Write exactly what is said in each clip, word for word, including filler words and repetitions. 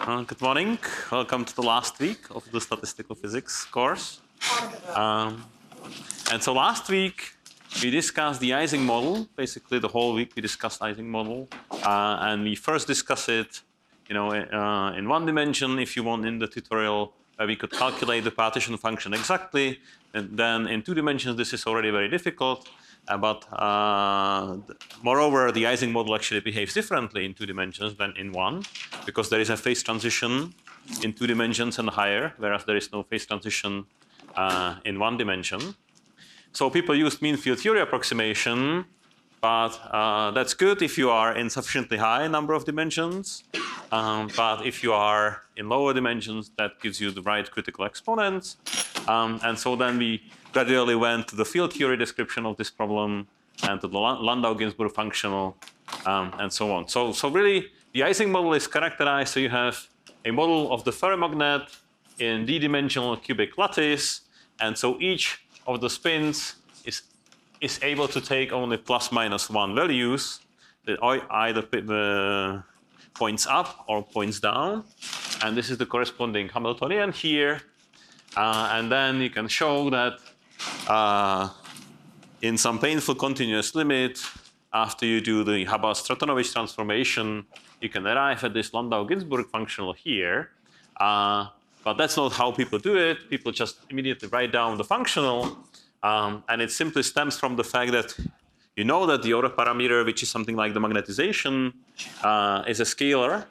Uh, good morning. Welcome to the last week of the statistical physics course. Um, and so last week we discussed the Ising model. Basically, the whole week we discussed Ising model, uh, and we first discussed it, you know, uh, in one dimension. If you want, in the tutorial, where we could calculate the partition function exactly. And then in two dimensions, this is already very difficult. Uh, but uh, moreover, the Ising model actually behaves differently in two dimensions than in one, because there is a phase transition in two dimensions and higher, whereas there is no phase transition uh, in one dimension. So people used mean field theory approximation, but uh, that's good if you are in sufficiently high number of dimensions. Um, but if you are in lower dimensions, that gives you the right critical exponents. Um, and so then we gradually went to the field theory description of this problem and to the Landau-Ginzburg functional, um, and so on. So, so really, the Ising model is characterized. So you have a model of the ferromagnet in d-dimensional cubic lattice, and so each of the spins is is able to take only plus minus one values that either uh, points up or points down, and this is the corresponding Hamiltonian here. Uh, and then you can show that uh, in some painful continuous limit, after you do the Hubbard-Stratonovich transformation, you can arrive at this Landau-Ginzburg functional here. Uh, but that's not how people do it. People just immediately write down the functional, um, and it simply stems from the fact that you know that the order parameter, which is something like the magnetization, uh, is a scalar.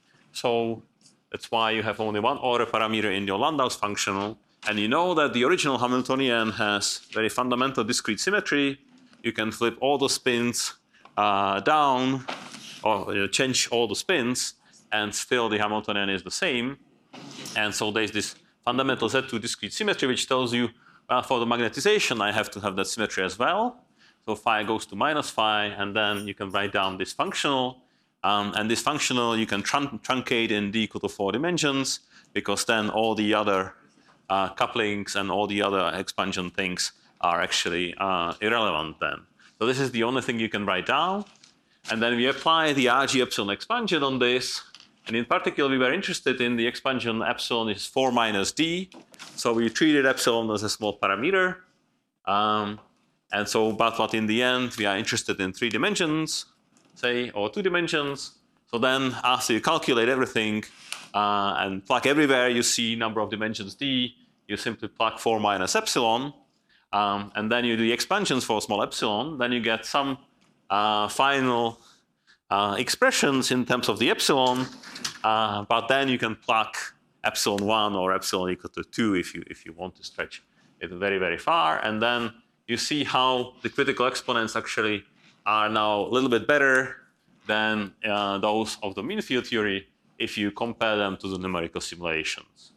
So that's why you have only one order parameter in your Landau's functional. And you know that the original Hamiltonian has very fundamental discrete symmetry. You can flip all the spins uh, down, or you know, change all the spins, and still the Hamiltonian is the same. And so there's this fundamental Z two discrete symmetry, which tells you, well, for the magnetization, I have to have that symmetry as well. So phi goes to minus phi, and then you can write down this functional. Um, and this functional you can trun truncate in d equal to four dimensions, because then all the other uh, couplings and all the other expansion things are actually uh, irrelevant then. So this is the only thing you can write down. And then we apply the R G epsilon expansion on this. And in particular, we were interested in the expansion epsilon is four minus d. So we treated epsilon as a small parameter. Um, and so, but what in the end, we are interested in three dimensions, say, or two dimensions. So then after you calculate everything uh, and plug everywhere you see number of dimensions d, you simply plug four minus epsilon. Um, and then you do the expansions for small epsilon. Then you get some uh, final uh, expressions in terms of the epsilon. Uh, but then you can plug epsilon one or epsilon equal to two if you, if you want to stretch it very, very far. And then you see how the critical exponents actually are now a little bit better than uh, those of the mean field theory if you compare them to the numerical simulations.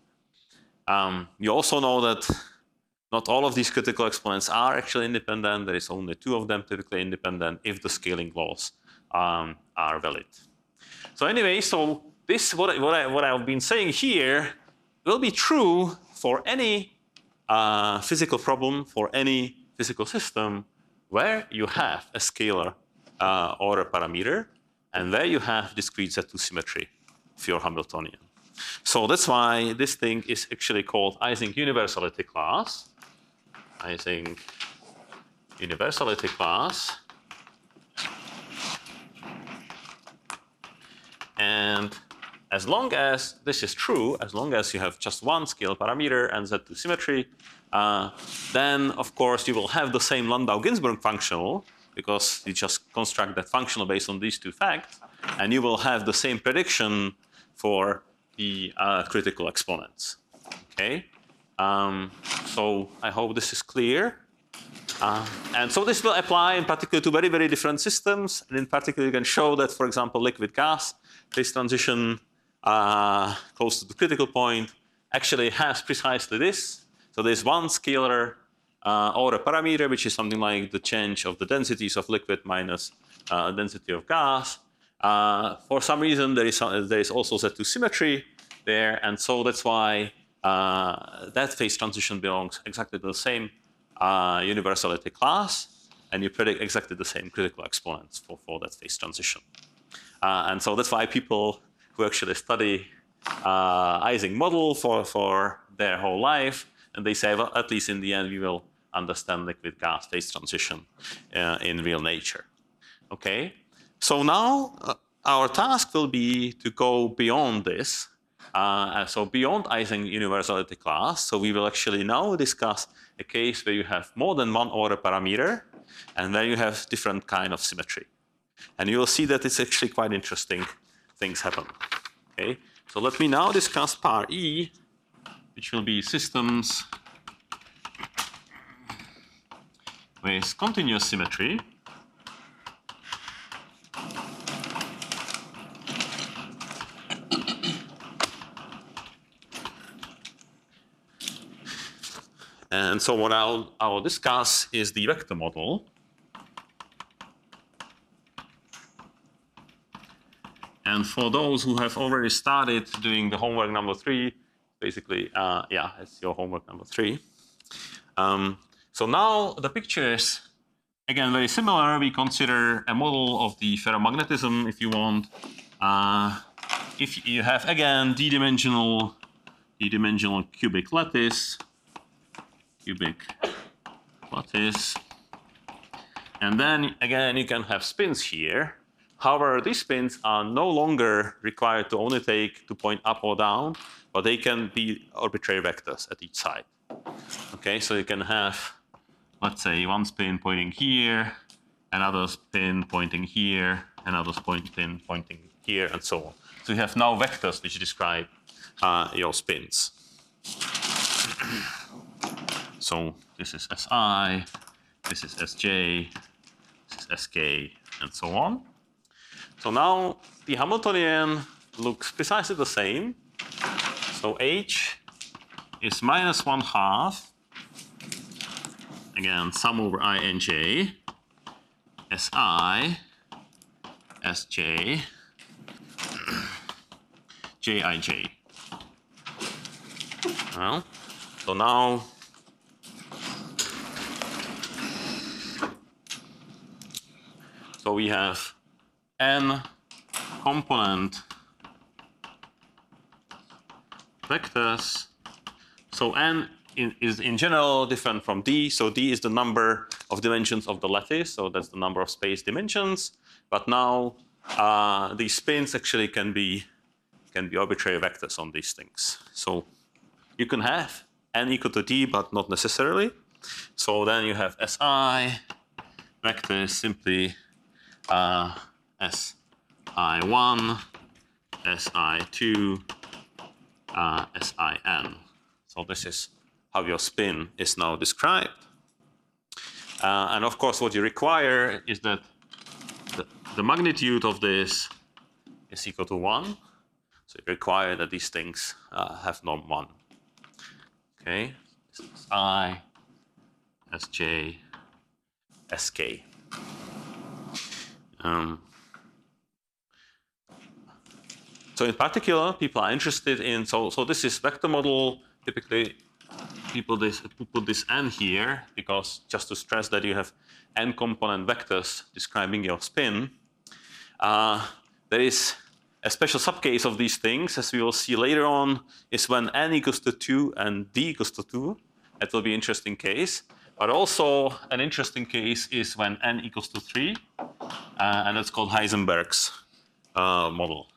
Um, you also know that not all of these critical exponents are actually independent. There is only two of them typically independent if the scaling laws um, are valid. So anyway, so this what I, what I what I've been saying here will be true for any uh, physical problem, for any physical system where you have a scalar uh, order parameter and where you have discrete Z two symmetry of your Hamiltonian. So that's why this thing is actually called Ising universality class. Ising universality class. And as long as this is true, as long as you have just one scale parameter and Z two symmetry, uh, then of course you will have the same Landau-Ginzburg functional, because you just construct that functional based on these two facts, and you will have the same prediction for the uh, critical exponents. Okay, um, so I hope this is clear. Uh, and so this will apply in particular to very, very different systems. And in particular, you can show that, for example, liquid-gas phase transition uh, close to the critical point actually has precisely this. So there's one scalar uh, order parameter, which is something like the change of the densities of liquid minus uh, density of gas. Uh, for some reason, there is, some, there is also Z two symmetry there. And so that's why uh, that phase transition belongs exactly to the same Uh, universality class, and you predict exactly the same critical exponents for, for that phase transition. Uh, and so that's why people who actually study uh, Ising model for, for their whole life. And they say, well, at least in the end, we will understand liquid gas phase transition uh, in real nature. Okay, so now uh, our task will be to go beyond this. Uh, so beyond Ising universality class. So we will actually now discuss a case where you have more than one order parameter and where you have different kind of symmetry. And you will see that it's actually quite interesting things happen. Okay, so let me now discuss par E, which will be systems with continuous symmetry. And so what I'll, I'll discuss is the vector model. And for those who have already started doing the homework number three, basically, uh, yeah, it's your homework number three. Um, so now the picture is, again, very similar. We consider a model of the ferromagnetism, if you want. Uh, if you have, again, d-dimensional, d-dimensional cubic lattice, cubic lattice. And then, again, you can have spins here. However, these spins are no longer required to only take to point up or down, but they can be arbitrary vectors at each side. Okay, so you can have, let's say, one spin pointing here, another spin pointing here, another spin pointing here, and so on. So you have now vectors which describe uh, your spins. So this is S I, this is S J, this is S K, and so on. So now the Hamiltonian looks precisely the same. So H is minus one half, again, sum over I and J, S I, S J, J I J. Well, so now so we have n component vectors. So n in, is in general different from d. So d is the number of dimensions of the lattice. So that's the number of space dimensions. But now uh, these spins actually can be can be arbitrary vectors on these things. So you can have n equal to d, but not necessarily. So then you have Si vector is simply uh, S I one, S I two, uh, S I N. So this is how your spin is now described. Uh, and of course, what you require is that the, the magnitude of this is equal to one. So you require that these things uh, have norm one. Okay, this is I, S J, S K. Um, so in particular, people are interested in, so, so this is vector model. Typically, people this, put this n here because just to stress that you have n component vectors describing your spin. Uh, there is a special subcase of these things, as we will see later on, is when n equals to two and d equals to two. That will be an interesting case. But also an interesting case is when n equals to three, uh, and that's called Heisenberg's uh, model.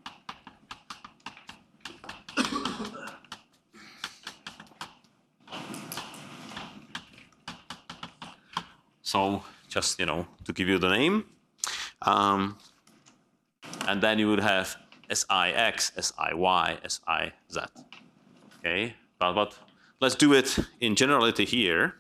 So just, you know, to give you the name. Um, and then you would have S I X, S I Y, S I Z. Okay, but, but let's do it in generality here.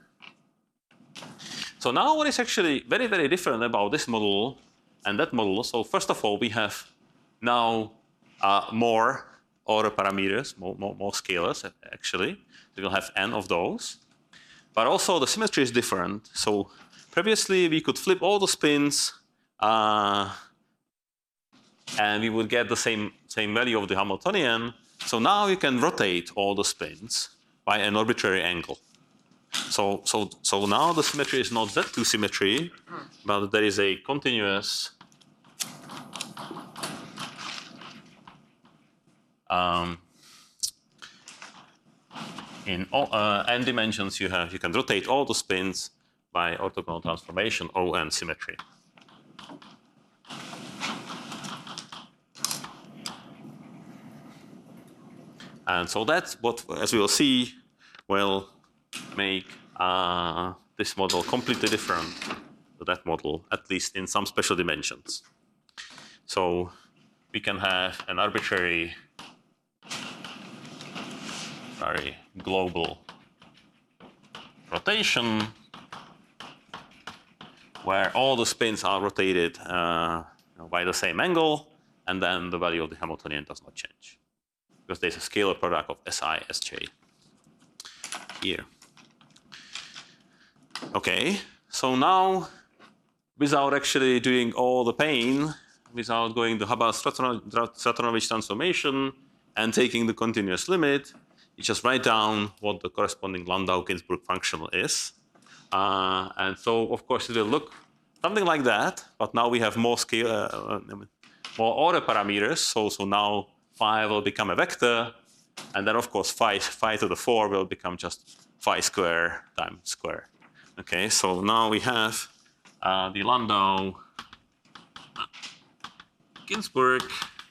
So now what is actually very, very different about this model and that model? So first of all, we have now uh, more order parameters, more, more, more scalars actually. So we'll have n of those. But also the symmetry is different. So previously we could flip all the spins uh, and we would get the same, same value of the Hamiltonian. So now you can rotate all the spins by an arbitrary angle. So, so, so now the symmetry is not Z two symmetry, but there is a continuous um, in all, uh, n dimensions, you have you can rotate all the spins by orthogonal transformation O n symmetry. And so that's what, as we will see, will make uh, this model completely different to that model, at least in some special dimensions. So we can have an arbitrary, very global rotation where all the spins are rotated uh, you know, by the same angle, and then the value of the Hamiltonian does not change, because there's a scalar product of Si, Sj here. Okay, so now, without actually doing all the pain, without going the Hubbard-Stratonovich transformation and taking the continuous limit, you just write down what the corresponding Landau-Ginzburg functional is. Uh, and so, of course, it will look something like that, but now we have more scale, uh, more order parameters. So, so now phi will become a vector, and then, of course, phi, phi to the four will become just phi square times square. Okay, so now we have uh, the Landau-Ginzburg,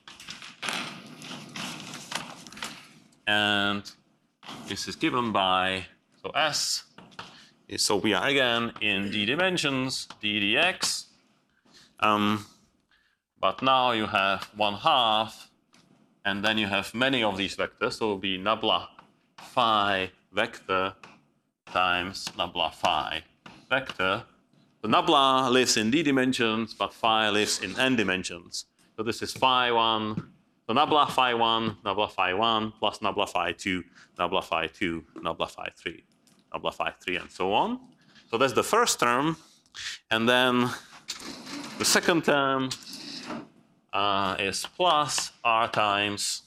and this is given by, so S, is, so we are again in d dimensions, d dx, um, but now you have one half, and then you have many of these vectors, so it will be nabla phi vector times nabla phi vector. The nabla lives in d dimensions, but phi lives in n dimensions. So this is phi one, so nabla phi one, nabla phi one, plus nabla phi two, nabla phi two, nabla phi three, nabla phi three, and so on. So that's the first term. And then the second term uh, is plus r times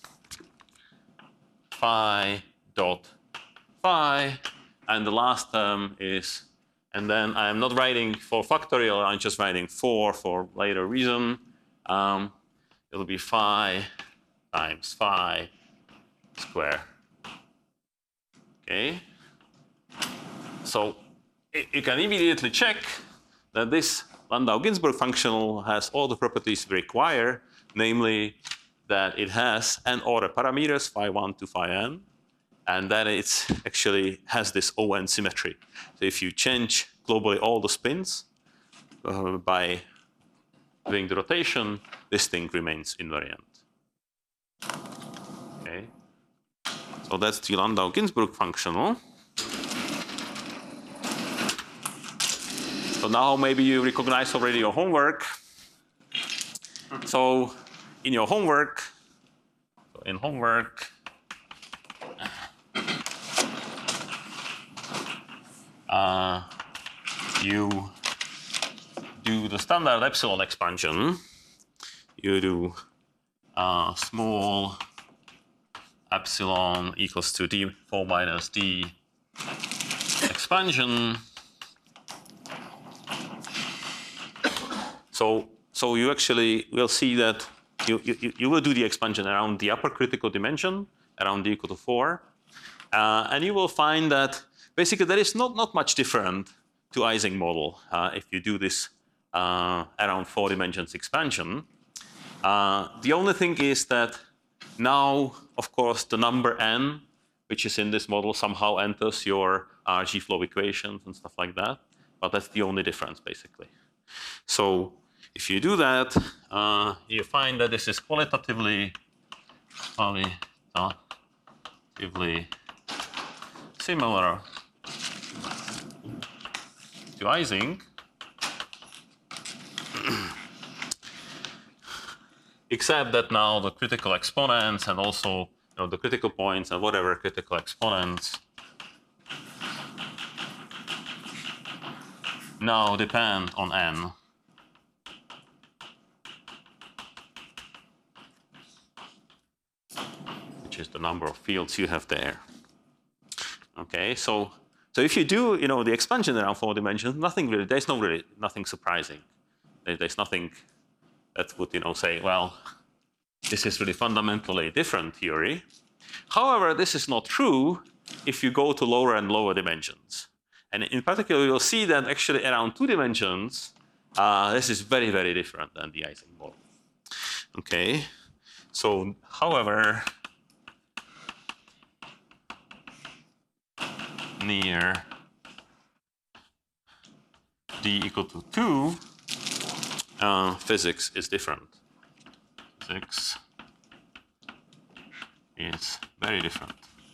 phi dot phi. And the last term is, and then I'm not writing for factorial, I'm just writing four for later reason. Um, it'll be phi times phi square. Okay. So it, you can immediately check that this Landau-Ginzburg functional has all the properties we require, namely that it has n order parameters, phi one to phi n, and that it actually has this O n symmetry. So if you change globally all the spins uh, by doing the rotation, this thing remains invariant. Okay. So that's the Landau-Ginzburg functional. So now maybe you recognize already your homework. So in your homework, so in homework, uh, you do the standard epsilon expansion. You do uh, small epsilon equals to d four minus d expansion. So, so you actually will see that you, you, you will do the expansion around the upper critical dimension, around d equal to four. Uh, and you will find that basically there is not, not much different to Ising model uh, if you do this uh, around four dimensions expansion. Uh, the only thing is that now, of course, the number n, which is in this model, somehow enters your R G flow equations and stuff like that. But that's the only difference, basically. So if you do that, uh, you find that this is qualitatively, qualitatively similar to Ising, except that now the critical exponents and also you know, the critical points and whatever critical exponents now depend on n. Which is the number of fields you have there. Okay, so so if you do you know the expansion around four dimensions, nothing really there's no really nothing surprising. There, there's nothing that would you know say, well, this is really fundamentally a different theory. However, this is not true if you go to lower and lower dimensions. And in particular, you'll see that actually around two dimensions, uh, this is very, very different than the Ising model. Okay, so however, near d equal to two, uh, physics is different. Physics is very different.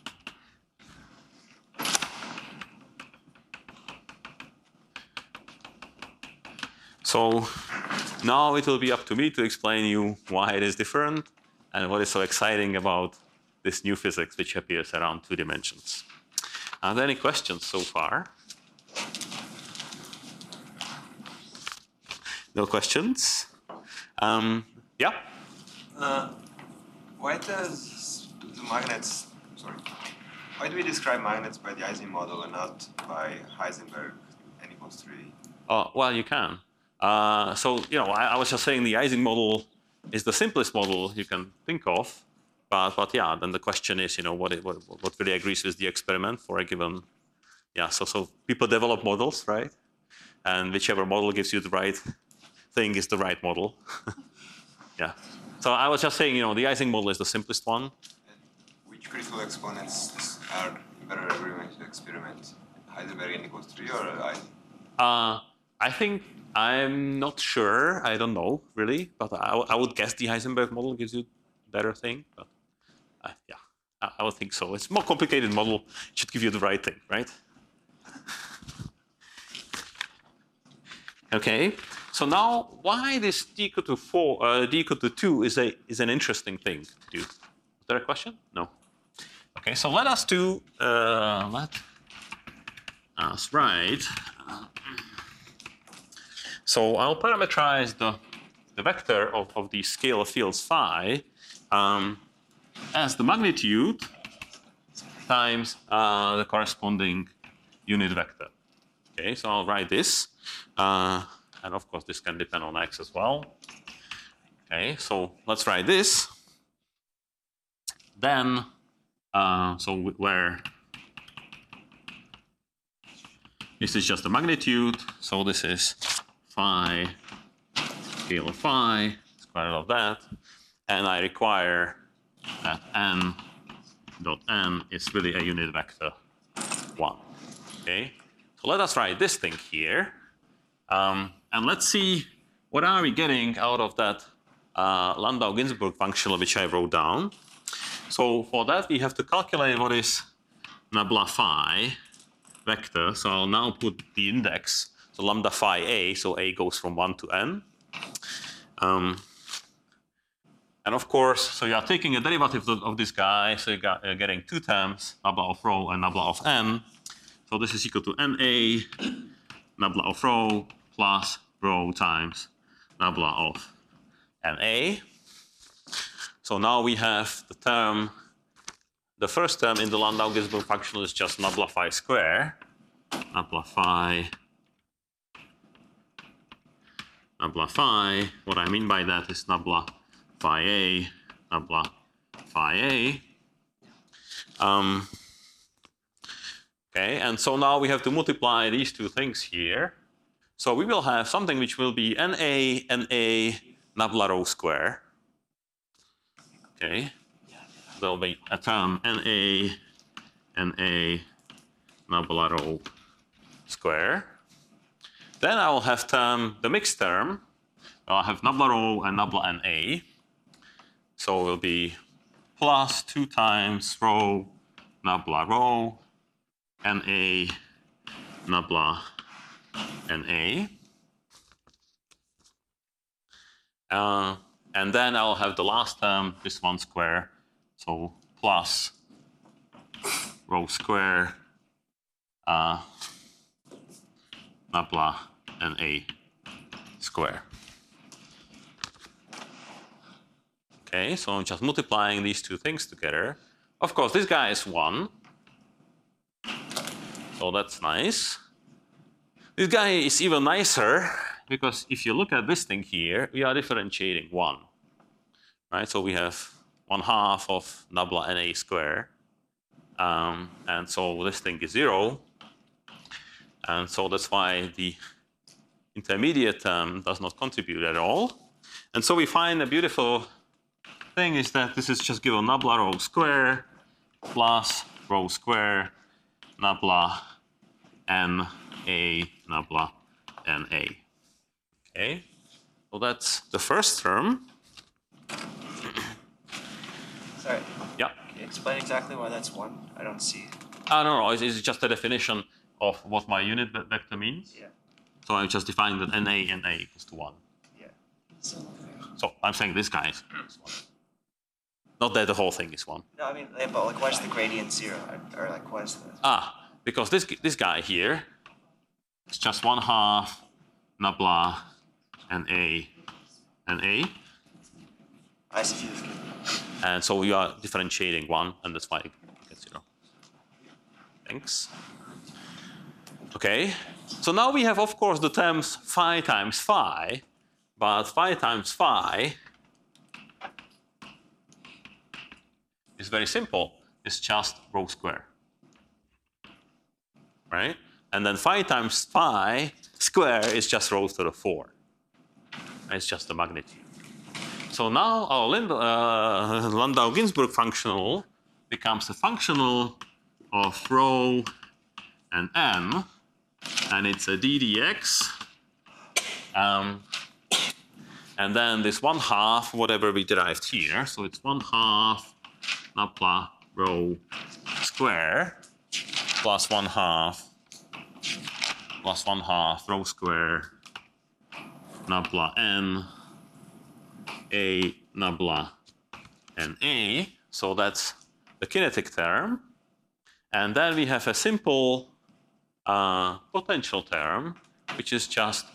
So now it will be up to me to explain you why it is different and what is so exciting about this new physics which appears around two dimensions. Are there any questions so far? No questions? Um, yeah? Uh, why does the magnets, sorry, why do we describe magnets by the Ising model and not by Heisenberg n equals three? Oh, well, you can. Uh, so, you know, I, I was just saying the Ising model is the simplest model you can think of. But, but yeah, then the question is, you know, what, it, what, what really agrees with the experiment for a given, yeah, so, so people develop models, right? And whichever model gives you the right thing is the right model. Yeah. So I was just saying, you know, the Ising model is the simplest one. And which critical exponents are in better agreement to experiment? Heisenberg n equals three or Ising? Uh, I think, I'm not sure, I don't know, really, but I, I would guess the Heisenberg model gives you a better thing, but uh, yeah, I, I would think so. It's a more complicated model, it should give you the right thing, right? Okay, so now why this d equal to four, uh, d equal to two is a is an interesting thing to do. Is there a question? No. Okay, so let us do uh, let us write. Uh, so I'll parameterize the the vector of of the scalar fields phi um, as the magnitude times uh, the corresponding unit vector. Okay, so I'll write this. Uh, and of course, this can depend on x as well. Okay, so let's write this. Then, uh, so where this is just the magnitude, so this is phi scalar phi, square root of that, and I require that n dot n is really a unit vector one. Okay, so let us write this thing here. Um, and let's see what are we getting out of that uh, Landau-Ginzburg function which I wrote down. So for that we have to calculate what is nabla phi vector. So I'll now put the index, so lambda phi a, so a goes from one to n. Um, and of course, so you are taking a derivative of, of this guy, so you're uh, getting two terms, nabla of rho and nabla of n. So this is equal to na nabla of rho plus rho times nabla of na. So now we have the term, the first term in the Landau-Ginzburg function is just nabla phi square, nabla phi, nabla phi. What I mean by that is nabla phi a, nabla phi a. Um, okay, and so now we have to multiply these two things here. So we will have something which will be na, na, nabla rho square. Okay, there will be a term na, na, nabla rho square. Then I will have term, the mixed term. I'll have nabla rho and nabla na. So it will be plus two times rho nabla rho na nabla na. Uh, and then I'll have the last term, this one square, so plus rho square uh, nabla na square. Okay, so I'm just multiplying these two things together. Of course, this guy is one, so that's nice. This guy is even nicer because if you look at this thing here, we are differentiating one, right? So we have one half of nabla na square. Um, and so this thing is zero. And so that's why the intermediate term does not contribute at all. And so we find a beautiful thing is that this is just given nabla rho square plus rho square nabla n a nabla n a. Okay, so that's the first term. Sorry. Yeah. Can you explain exactly why that's one? I don't see. Ah, no, no, it's, it's just a definition of what my unit ve- vector means. Yeah. So I just defined that N A N A equals to one. Yeah. So, So I'm saying this guy is one. Not that the whole thing is one. no, I mean, yeah, but like, why is the gradient zero? Or like, why is the? Ah, because this this guy here is just one half nabla N A N A. I see. And so you are differentiating one, and that's why it gets zero. Thanks. Okay, so now we have, of course, the terms phi times phi, but phi times phi is very simple. It's just rho square, right? And then phi times phi square is just rho to the four. It's just the magnitude. So now our Lind uh, Landau-Ginzburg functional becomes a functional of rho and n, and it's a d dx. Um, and then this one half, whatever we derived here, so it's one half nabla rho square plus one half plus one half rho square nabla n a nabla n a. So that's the kinetic term. And then we have a simple uh, potential term, which is just,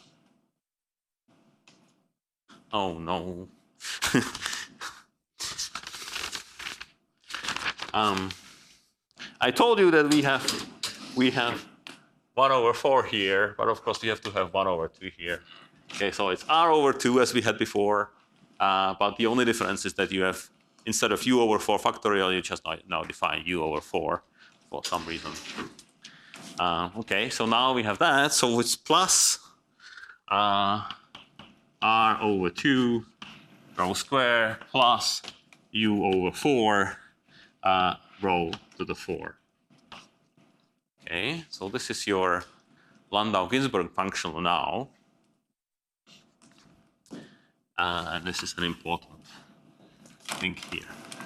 oh no. um, I told you that we have we have one over four here, but of course we have to have one over two here. Okay, so it's r over two as we had before, uh, but the only difference is that you have, instead of u over four factorial, you just now define u over four for some reason. Uh, okay, so now we have that, so it's plus uh, r over two rho square plus u over four uh, rho to the four. Okay, so this is your Landau-Ginzburg functional now. Uh, and this is an important thing here.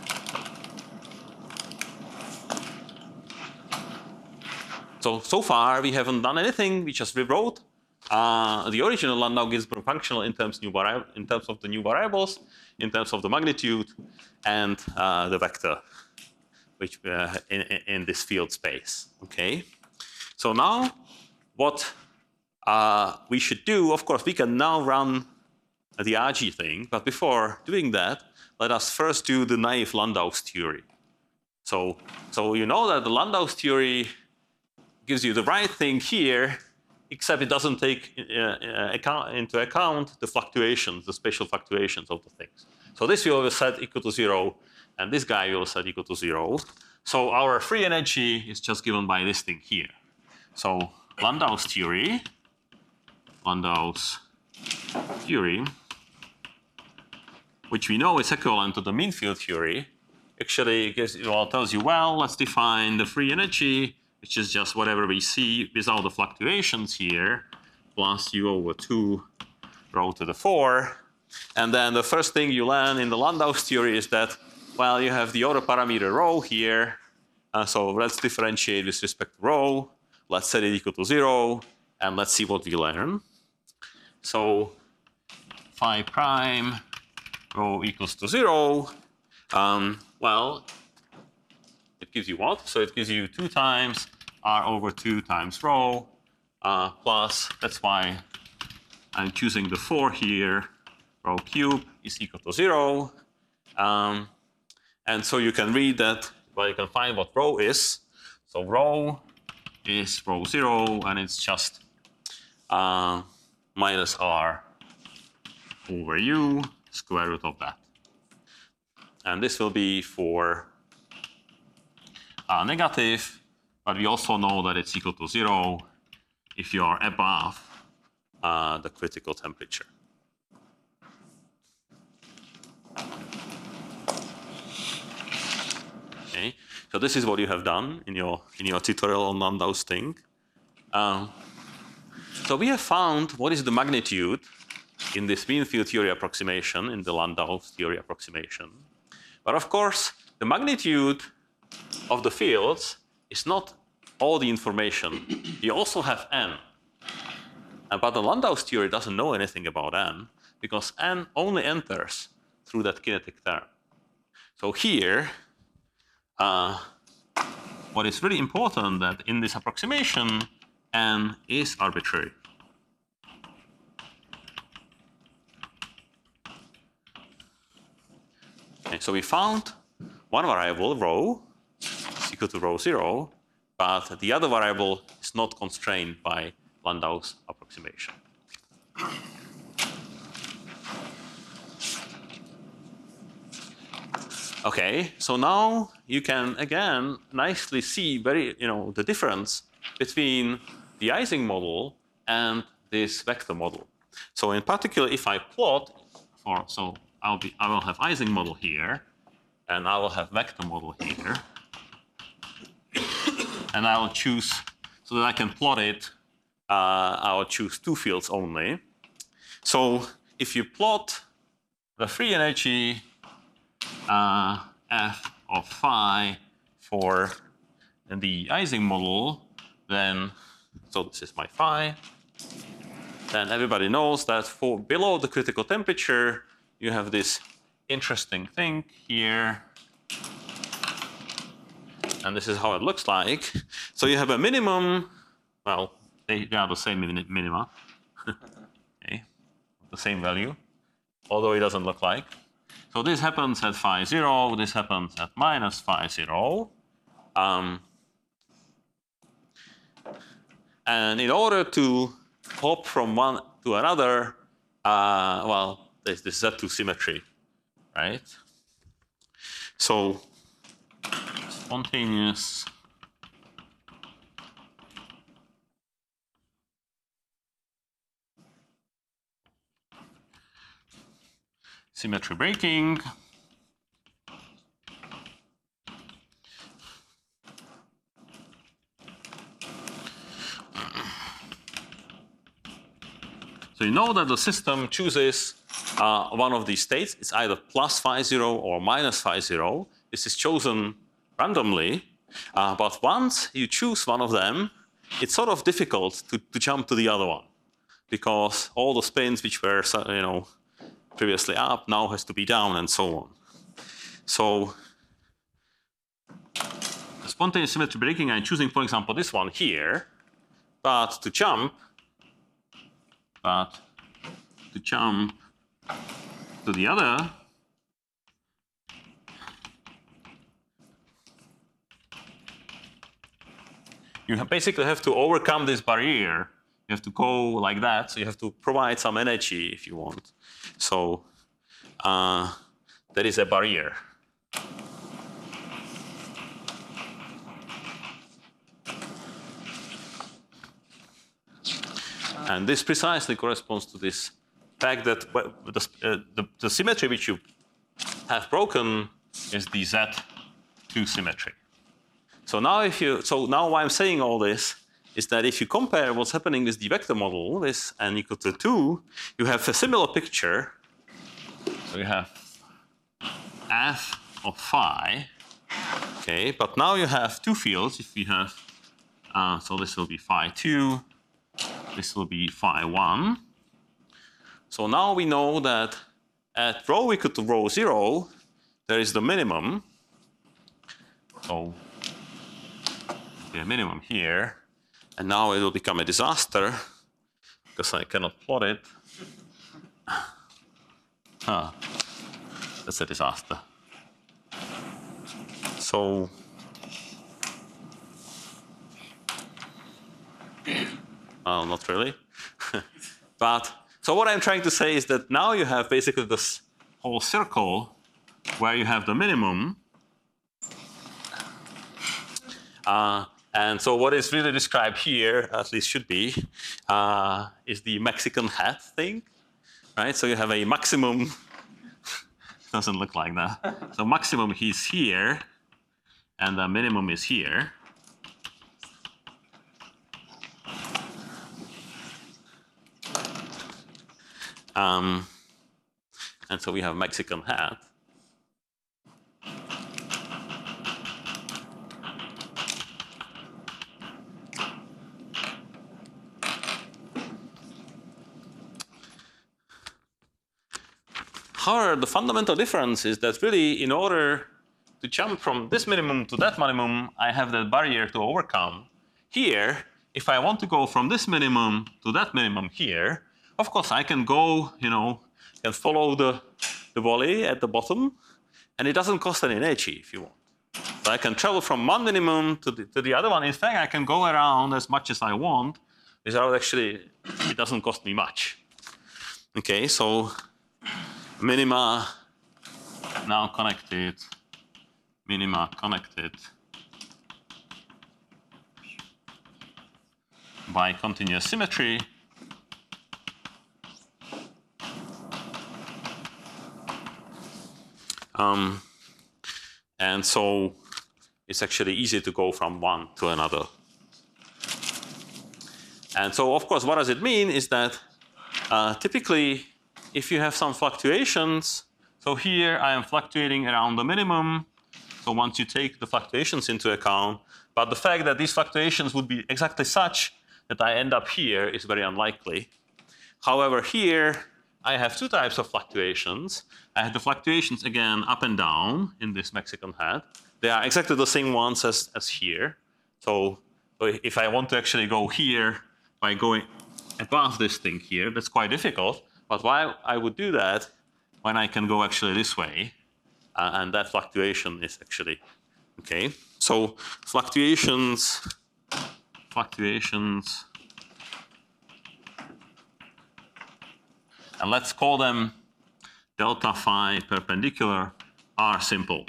So, so far we haven't done anything, we just rewrote uh, the original Landau-Ginzburg functional in terms, new in terms of the new variables, in terms of the magnitude, and uh, the vector, which uh, in, in this field space, okay? So now what uh, we should do, of course, we can now run the R G thing, but before doing that, let us first do the naive Landau's theory. So, so you know that the Landau's theory gives you the right thing here, except it doesn't take uh, uh, account, into account the fluctuations, the spatial fluctuations of the things. So this we will set equal to zero, and this guy we will set equal to zero. So our free energy is just given by this thing here. So Landau's theory, Landau's theory, which we know is equivalent to the mean field theory, actually gives, well, tells you, well, let's define the free energy, which is just whatever we see without the fluctuations here, plus u over two rho to the four. And then the first thing you learn in the Landau's theory is that, well, you have the order parameter rho here. Uh, so let's differentiate with respect to rho. Let's set it equal to zero, and let's see what we learn. So phi prime rho equals to zero. Um, well, it gives you what? So it gives you two times r over two times rho uh, plus, that's why I'm choosing the four here, rho cube is equal to zero. Um, and so you can read that, well, you can find what rho is. So rho is rho zero, and it's just uh, minus r over u, square root of that. and this will be for uh, negative, but we also know that it's equal to zero if you are above uh, the critical temperature. Okay, so this is what you have done in your in your tutorial on Landau's thing. Um, so we have found what is the magnitude in this mean field theory approximation, in the Landau's theory approximation. But of course, the magnitude of the fields is not all the information. You also have n. Uh, but the Landau's theory doesn't know anything about n, because n only enters through that kinetic term. So here, uh, what is really important that in this approximation, n is arbitrary. Okay, so we found one variable, rho, is equal to rho zero, but the other variable is not constrained by Landau's approximation. Okay, so now you can again nicely see very, you know, the difference between the Ising model and this vector model. So in particular, if I plot for, so I'll be, I will have Ising model here, and I will have vector model here, and I will choose, so that I can plot it, uh, I will choose two fields only. So if you plot the free energy uh, f of phi for the Ising model, then, so this is my phi, then everybody knows that for below the critical temperature, you have this interesting thing here. And this is how it looks like. So you have a minimum, well, they, they are the same minima, okay, the same value, although it doesn't look like. So this happens at phi zero, this happens at minus phi zero. Um, and in order to hop from one to another, uh, well, there's this Z two symmetry, right? So spontaneous symmetry breaking. So you know that the system chooses uh, one of these states. It's either plus phi zero or minus phi zero. This is chosen randomly. Uh, but once you choose one of them, it's sort of difficult to, to jump to the other one, because all the spins which were, you know, previously up now has to be down and so on. So the spontaneous symmetry breaking, I'm choosing, for example, this one here, but to jump, but to jump to the other, you have basically have to overcome this barrier. You have to go like that, so you have to provide some energy if you want. So uh, there is a barrier. And this precisely corresponds to this fact that the, uh, the, the symmetry which you have broken is the Z two symmetry. So now if you, so now why I'm saying all this is that if you compare what's happening with the vector model, this n equal to two, you have a similar picture. So you have f of phi, okay, but now you have two fields. If you have, uh, so this will be phi two, this will be phi one. So now we know that at rho equal to rho zero, there is the minimum. So the minimum here, and now it will become a disaster because I cannot plot it. Huh. That's a disaster. So well, not really. But so what I'm trying to say is that now you have basically this whole circle where you have the minimum. Uh, and so what is really described here, at least should be, uh, is the Mexican hat thing, right? So you have a maximum, doesn't look like that. So maximum is here, and the minimum is here. Um, and so we have Mexican hat. However, the fundamental difference is that really in order to jump from this minimum to that minimum, I have that barrier to overcome. Here, if I want to go from this minimum to that minimum here, of course I can go, you know, can follow the, the volley at the bottom, and it doesn't cost any energy if you want. So I can travel from one minimum to the, to the other one. In fact, I can go around as much as I want without actually, it doesn't cost me much. Okay, so minima now connected, minima connected by continuous symmetry. Um, and so it's actually easy to go from one to another. And so, of course, what does it mean is that uh, typically, if you have some fluctuations, so here I am fluctuating around the minimum. So once you take the fluctuations into account, but the fact that these fluctuations would be exactly such that I end up here is very unlikely. However, here I have two types of fluctuations. I have the fluctuations again up and down in this Mexican hat. They are exactly the same ones as, as here. So, so if I want to actually go here by going above this thing here, that's quite difficult. But why I would do that when I can go actually this way, uh, and that fluctuation is actually, okay. So fluctuations, fluctuations, and let's call them delta phi perpendicular are simple.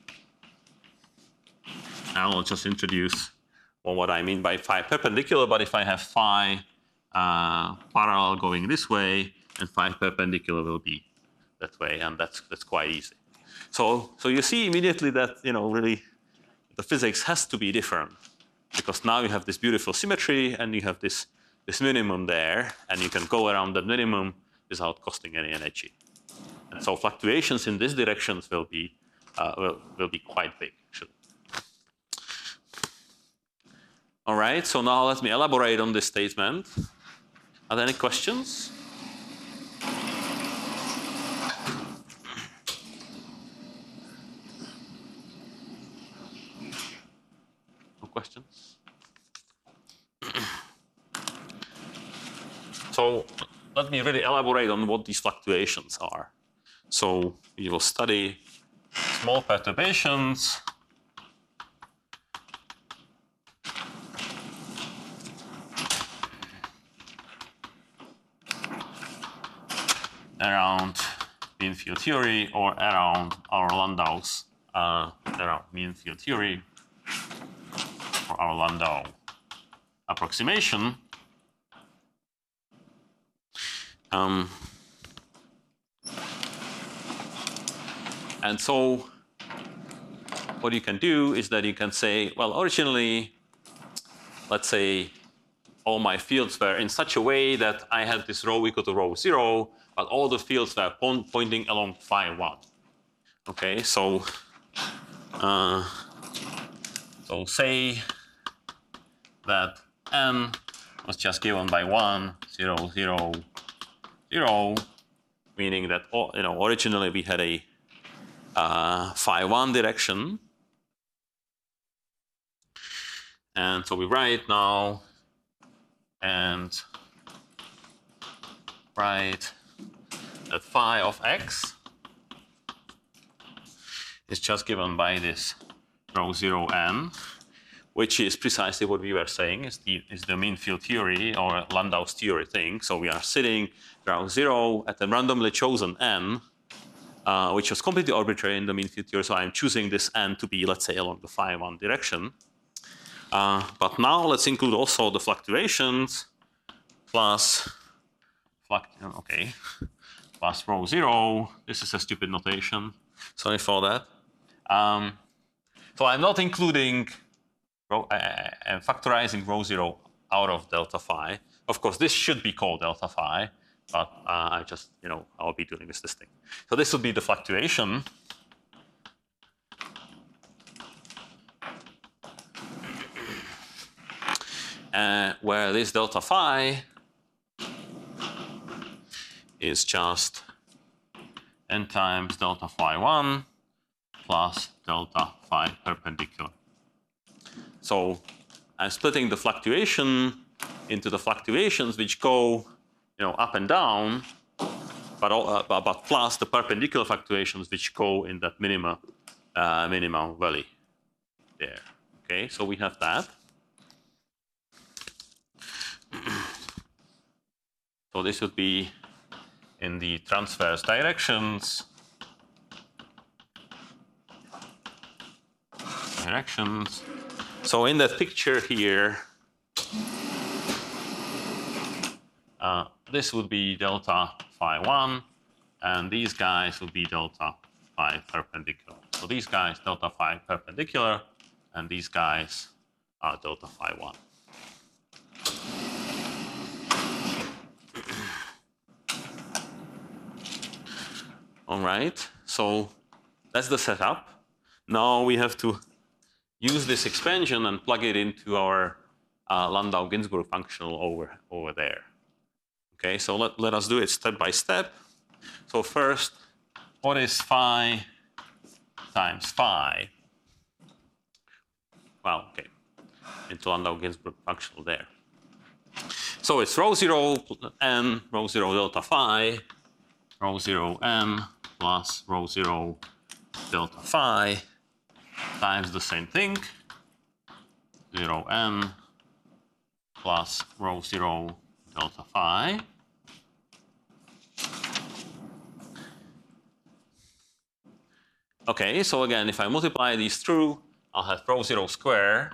I'll just introduce well, what I mean by phi perpendicular, but if I have phi uh, parallel going this way, and phi perpendicular will be that way, and that's that's quite easy. So so you see immediately that you know really the physics has to be different, because now you have this beautiful symmetry and you have this this minimum there, and you can go around that minimum without costing any energy. And so fluctuations in these directions will be uh, will will be quite big actually. All right. So now let me elaborate on this statement. Are there any questions? Questions? So let me really elaborate on what these fluctuations are. So we will study small perturbations around mean field theory or around our Landau's uh, around mean field theory. For our Landau approximation. Um, and so what you can do is that you can say, well, originally, let's say all my fields were in such a way that I had this rho equal to rho zero, but all the fields were po pointing along phi one. Okay, so uh, so say that n was just given by one, zero, zero, zero, meaning that you know originally we had a uh, phi one direction, and so we write now and write that phi of x is just given by this rho zero n, which is precisely what we were saying is the, is the mean field theory or Landau's theory thing. So we are sitting around zero at a randomly chosen n, uh, which was completely arbitrary in the mean field theory. So I'm choosing this n to be, let's say, along the phi one direction. Uh, but now let's include also the fluctuations plus, fluct okay, plus rho zero. This is a stupid notation. Sorry for that. Um, so I'm not including, rho, uh, I'm factorizing rho zero out of delta phi. Of course, this should be called delta phi, but uh, I just, you know, I'll be doing this, this thing. So this would be the fluctuation. Uh, where this delta phi is just n times delta phi one plus delta phi perpendicular. So I'm splitting the fluctuation into the fluctuations which go, you know, up and down, but, uh, but plus the perpendicular fluctuations which go in that minima, uh, minimum valley there. Okay, so we have that. So this would be in the transverse directions. Directions. So in that picture here, uh, this would be delta phi one, and these guys would be delta phi perpendicular. So these guys delta phi perpendicular, and these guys are delta phi one. All right, so that's the setup. Now we have to use this expansion and plug it into our uh, Landau-Ginzburg functional over, over there. Okay, so let, let us do it step by step. So first, what is phi times phi? Well, okay, into Landau-Ginzburg functional there. So it's rho zero n, rho zero delta phi, rho zero n plus rho zero delta phi times the same thing, zero n plus rho zero delta phi. Okay, so again, if I multiply these through, I'll have rho zero square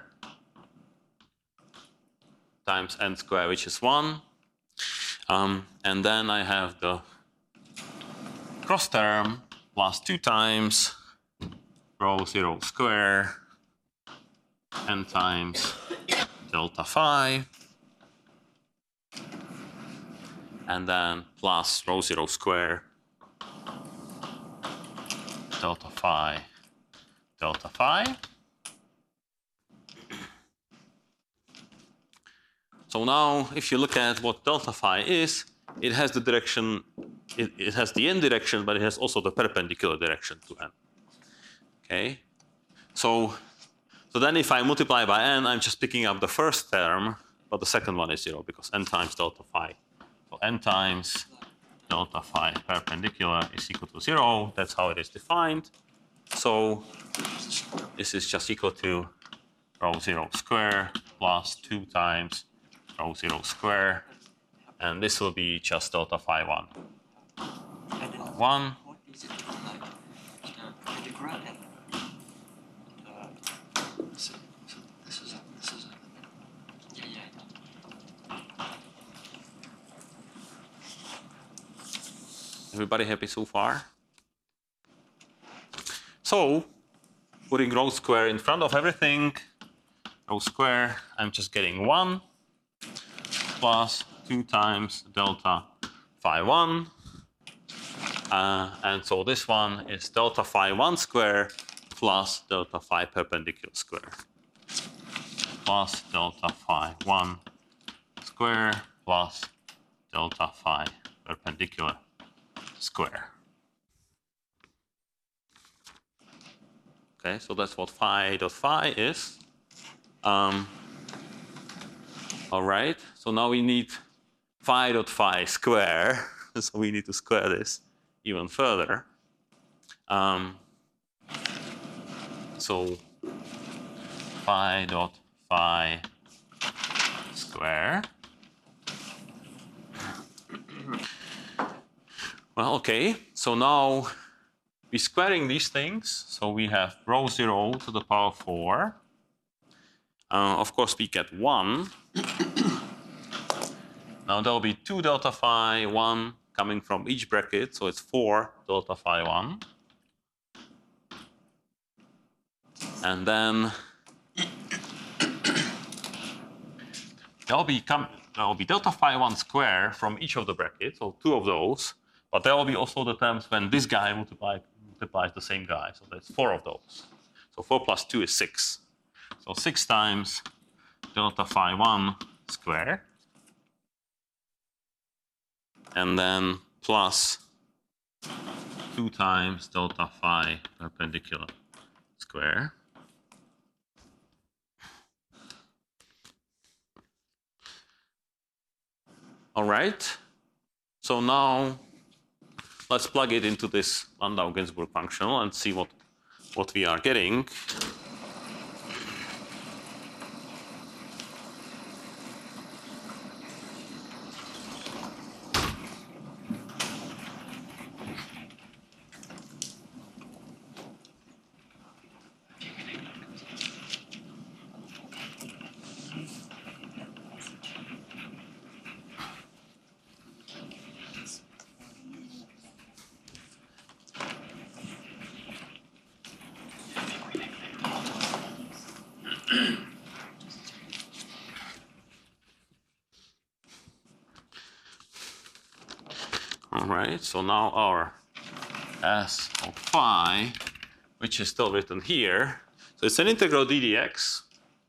times n square, which is one. Um, and then I have the cross term plus two times rho zero square n times delta phi, and then plus rho zero square delta phi delta phi. So now if you look at what delta phi is, it has the direction, it, it has the n direction, but it has also the perpendicular direction to n. Okay, so so then if I multiply by n, I'm just picking up the first term, but the second one is zero because n times delta phi. So n times delta phi perpendicular is equal to zero. That's how it is defined. So this is just equal to rho zero square plus two times rho zero square, and this will be just delta phi one. One. Everybody happy so far? So, putting rho square in front of everything, rho square, I'm just getting one plus two times delta phi one. Uh, and so this one is delta phi one square plus delta phi perpendicular square plus delta phi one square plus delta phi perpendicular square. Okay, so that's what phi dot phi is. Um, all right, so now we need phi dot phi square. So we need to square this even further. Um, so phi dot phi square. Well, okay, so now we're squaring these things. So we have rho zero to the power four. Uh, of course, we get one. Now there'll be two delta phi one coming from each bracket, so it's four delta phi one. And then there'll be come there'll be delta phi one square from each of the brackets, so two of those. But there will be also the terms when this guy multiply, multiplies the same guy, so that's four of those. So four plus two is six. So six times delta phi one square. And then plus two times delta phi perpendicular square. All right. So now let's plug it into this Landau-Ginzburg functional and see what, what we are getting. All right, so now our S of phi, which is still written here, so it's an integral d dx,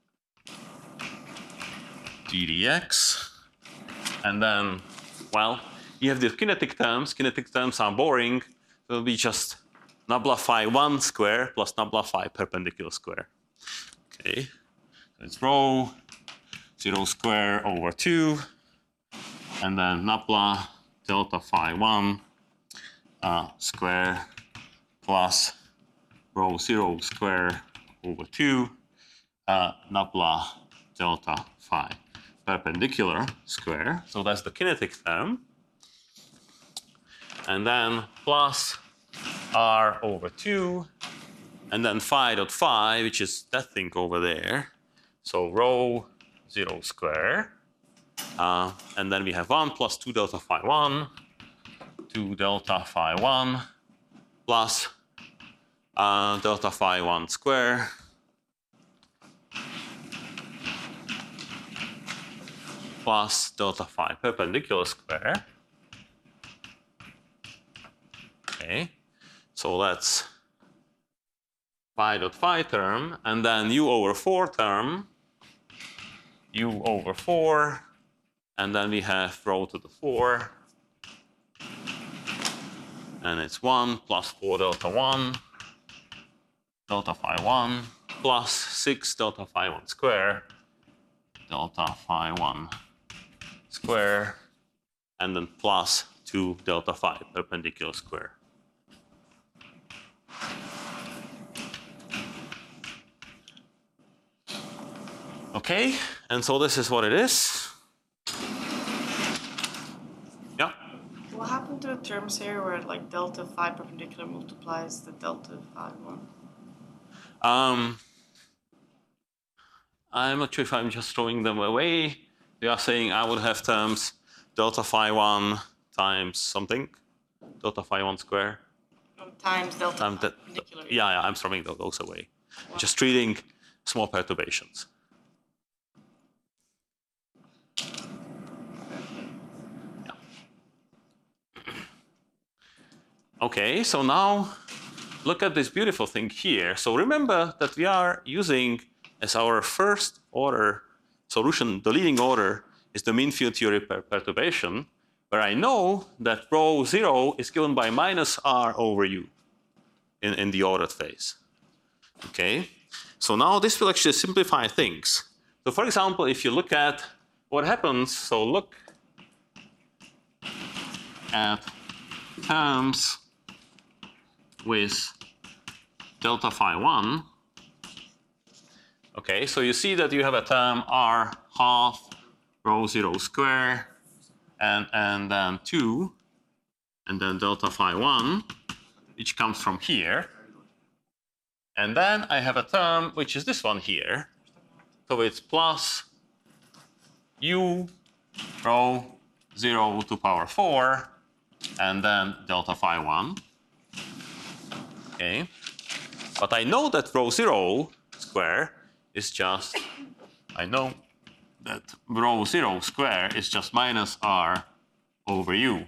d dx, and then, well, you have the kinetic terms. Kinetic terms are boring. So it'll be just nabla phi one square plus nabla phi perpendicular square. Okay, so it's rho zero square over two, and then nabla delta phi one uh, square plus rho zero square over two uh, nabla delta phi perpendicular square. So that's the kinetic term. And then plus r over two, and then phi dot phi, which is that thing over there. So rho zero square. Uh, and then we have one plus two delta phi one, two delta phi one, plus uh, delta phi one square, plus delta phi perpendicular square. Okay, so that's phi dot phi term, and then u over four term, u over four, and then we have rho to the four, and it's one plus four delta one, delta phi one, plus six delta phi one square, delta phi one square, and then plus two delta phi perpendicular square. Okay, and so this is what it is. Yeah? What happened to the terms here where like delta phi perpendicular multiplies the delta phi one? Um, I'm not sure if I'm just throwing them away. We are saying I would have terms delta phi one times something, delta phi one square. No, times delta Um, phi that, perpendicular. yeah, yeah, I'm throwing those away. Wow. Just treating small perturbations. Okay, so now look at this beautiful thing here. So remember that we are using as our first order solution, the leading order is the mean field theory per perturbation, where I know that rho zero is given by minus r over u in, in the ordered phase. Okay, so now this will actually simplify things. So for example, if you look at what happens, so look at terms with delta phi one. Okay, so you see that you have a term r half rho zero square and, and then two, and then delta phi one. which comes from here. And then I have a term which is this one here. So it's plus u rho zero to power four, and then delta phi one. Okay. But I know that rho zero square is just, I know that rho zero square is just minus r over u.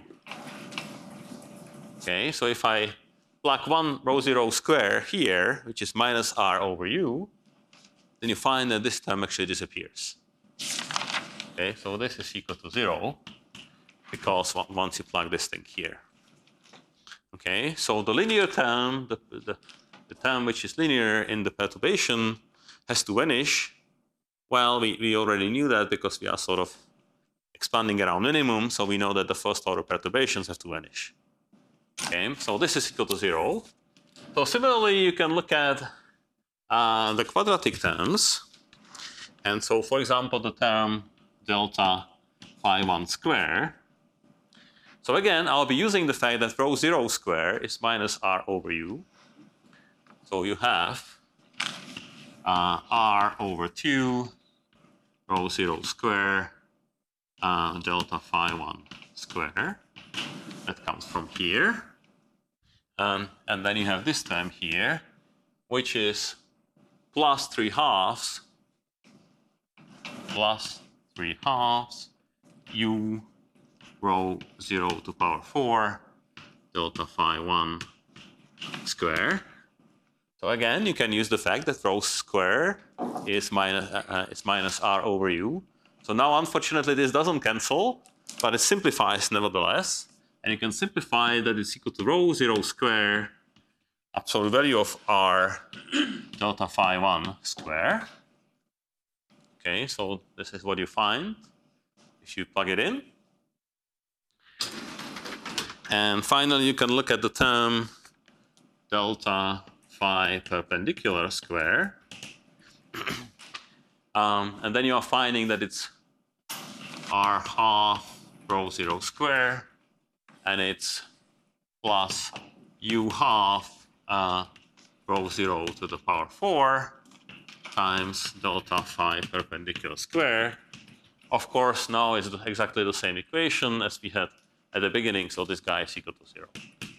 Okay, so if I plug one rho zero square here, which is minus r over u, then you find that this term actually disappears. Okay, so this is equal to zero because once you plug this thing here. Okay, so the linear term, the, the, the term which is linear in the perturbation has to vanish. Well, we, we already knew that because we are sort of expanding around minimum, so we know that the first order perturbations have to vanish. Okay, so this is equal to zero. So similarly, you can look at uh, the quadratic terms. And so, for example, the term delta phi one square. So again, I'll be using the fact that rho zero square is minus r over u. So you have uh, r over two rho zero square uh, delta phi one square. That comes from here. Um, and then you have this term here, which is plus three halves, plus three halves u rho zero to power four delta phi one square. So again, you can use the fact that rho square is minus, uh, uh, is minus r over u. So now, unfortunately, this doesn't cancel, but it simplifies nevertheless. And you can simplify that it's equal to rho zero square, absolute value of r delta phi one square. Okay, so this is what you find if you plug it in. And finally, you can look at the term delta phi perpendicular square. um, and then you are finding that it's r half rho zero square, and it's plus u half uh, rho zero to the power four times delta phi perpendicular square. Of course, now it's exactly the same equation as we had at the beginning, so this guy is equal to zero.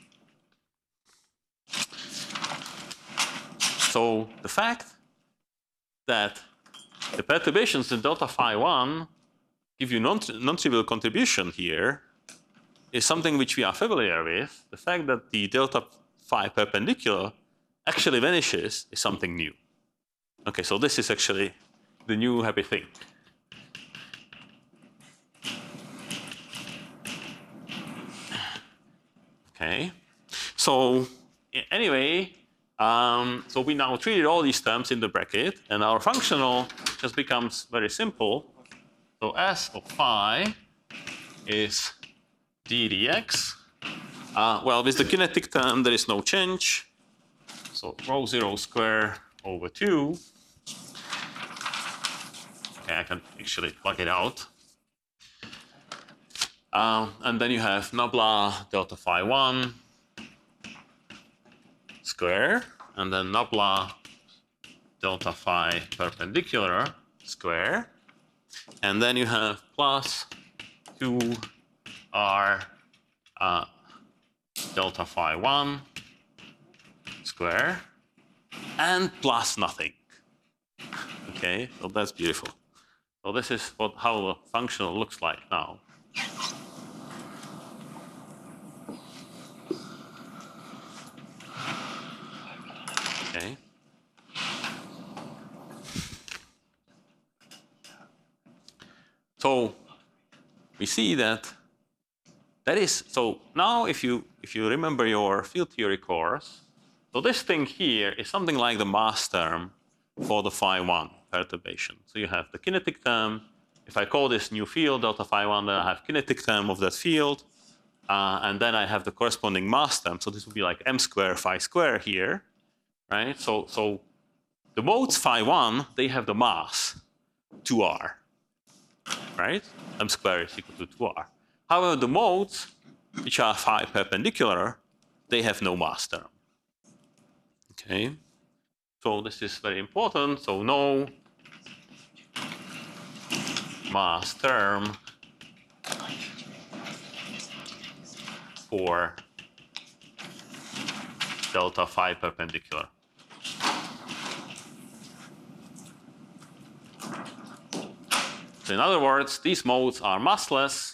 So the fact that the perturbations in delta phi one give you non-trivial contribution here is something which we are familiar with. The fact that the delta phi perpendicular actually vanishes is something new. Okay, so this is actually the new happy thing. Okay, so anyway, um, so we now treated all these terms in the bracket, and our functional just becomes very simple. So S of phi is d dx. Uh, well, with the kinetic term, there is no change. So rho zero square over two. Okay, I can actually plug it out. Um, and then you have nabla delta phi one square, and then nabla delta phi perpendicular square. And then you have plus two r uh, delta phi one square, and plus nothing. Okay, so that's beautiful. So this is what how the functional looks like now. Okay. So we see that that is so now if you if you remember your field theory course, so this thing here is something like the mass term for the phi one perturbation. So you have the kinetic term. If I call this new field delta phi one, then I have kinetic term of that field, uh, and then I have the corresponding mass term. So this would be like m square phi square here, right? So so the modes phi one, they have the mass two r, right? M square is equal to two r. However, the modes which are phi perpendicular, they have no mass term. Okay, so this is very important. So no mass term for delta phi perpendicular. So in other words, these modes are massless.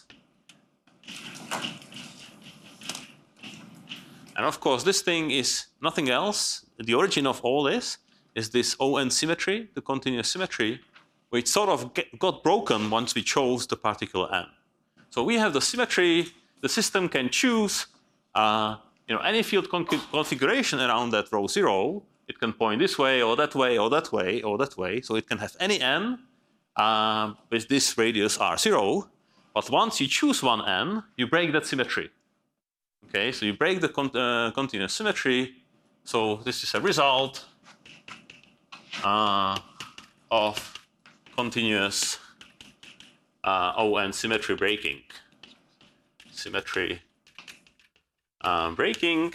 And of course, this thing is nothing else. The origin of all this is this O N symmetry, the continuous symmetry, which sort of get, got broken once we chose the particular n. So we have the symmetry. The system can choose uh, you know, any field con configuration around that row zero. It can point this way or that way or that way or that way. So it can have any n uh, with this radius r zero. But once you choose one n, you break that symmetry. Okay, so you break the con uh, continuous symmetry. So this is a result uh, of continuous uh, O N symmetry breaking. Symmetry uh, breaking.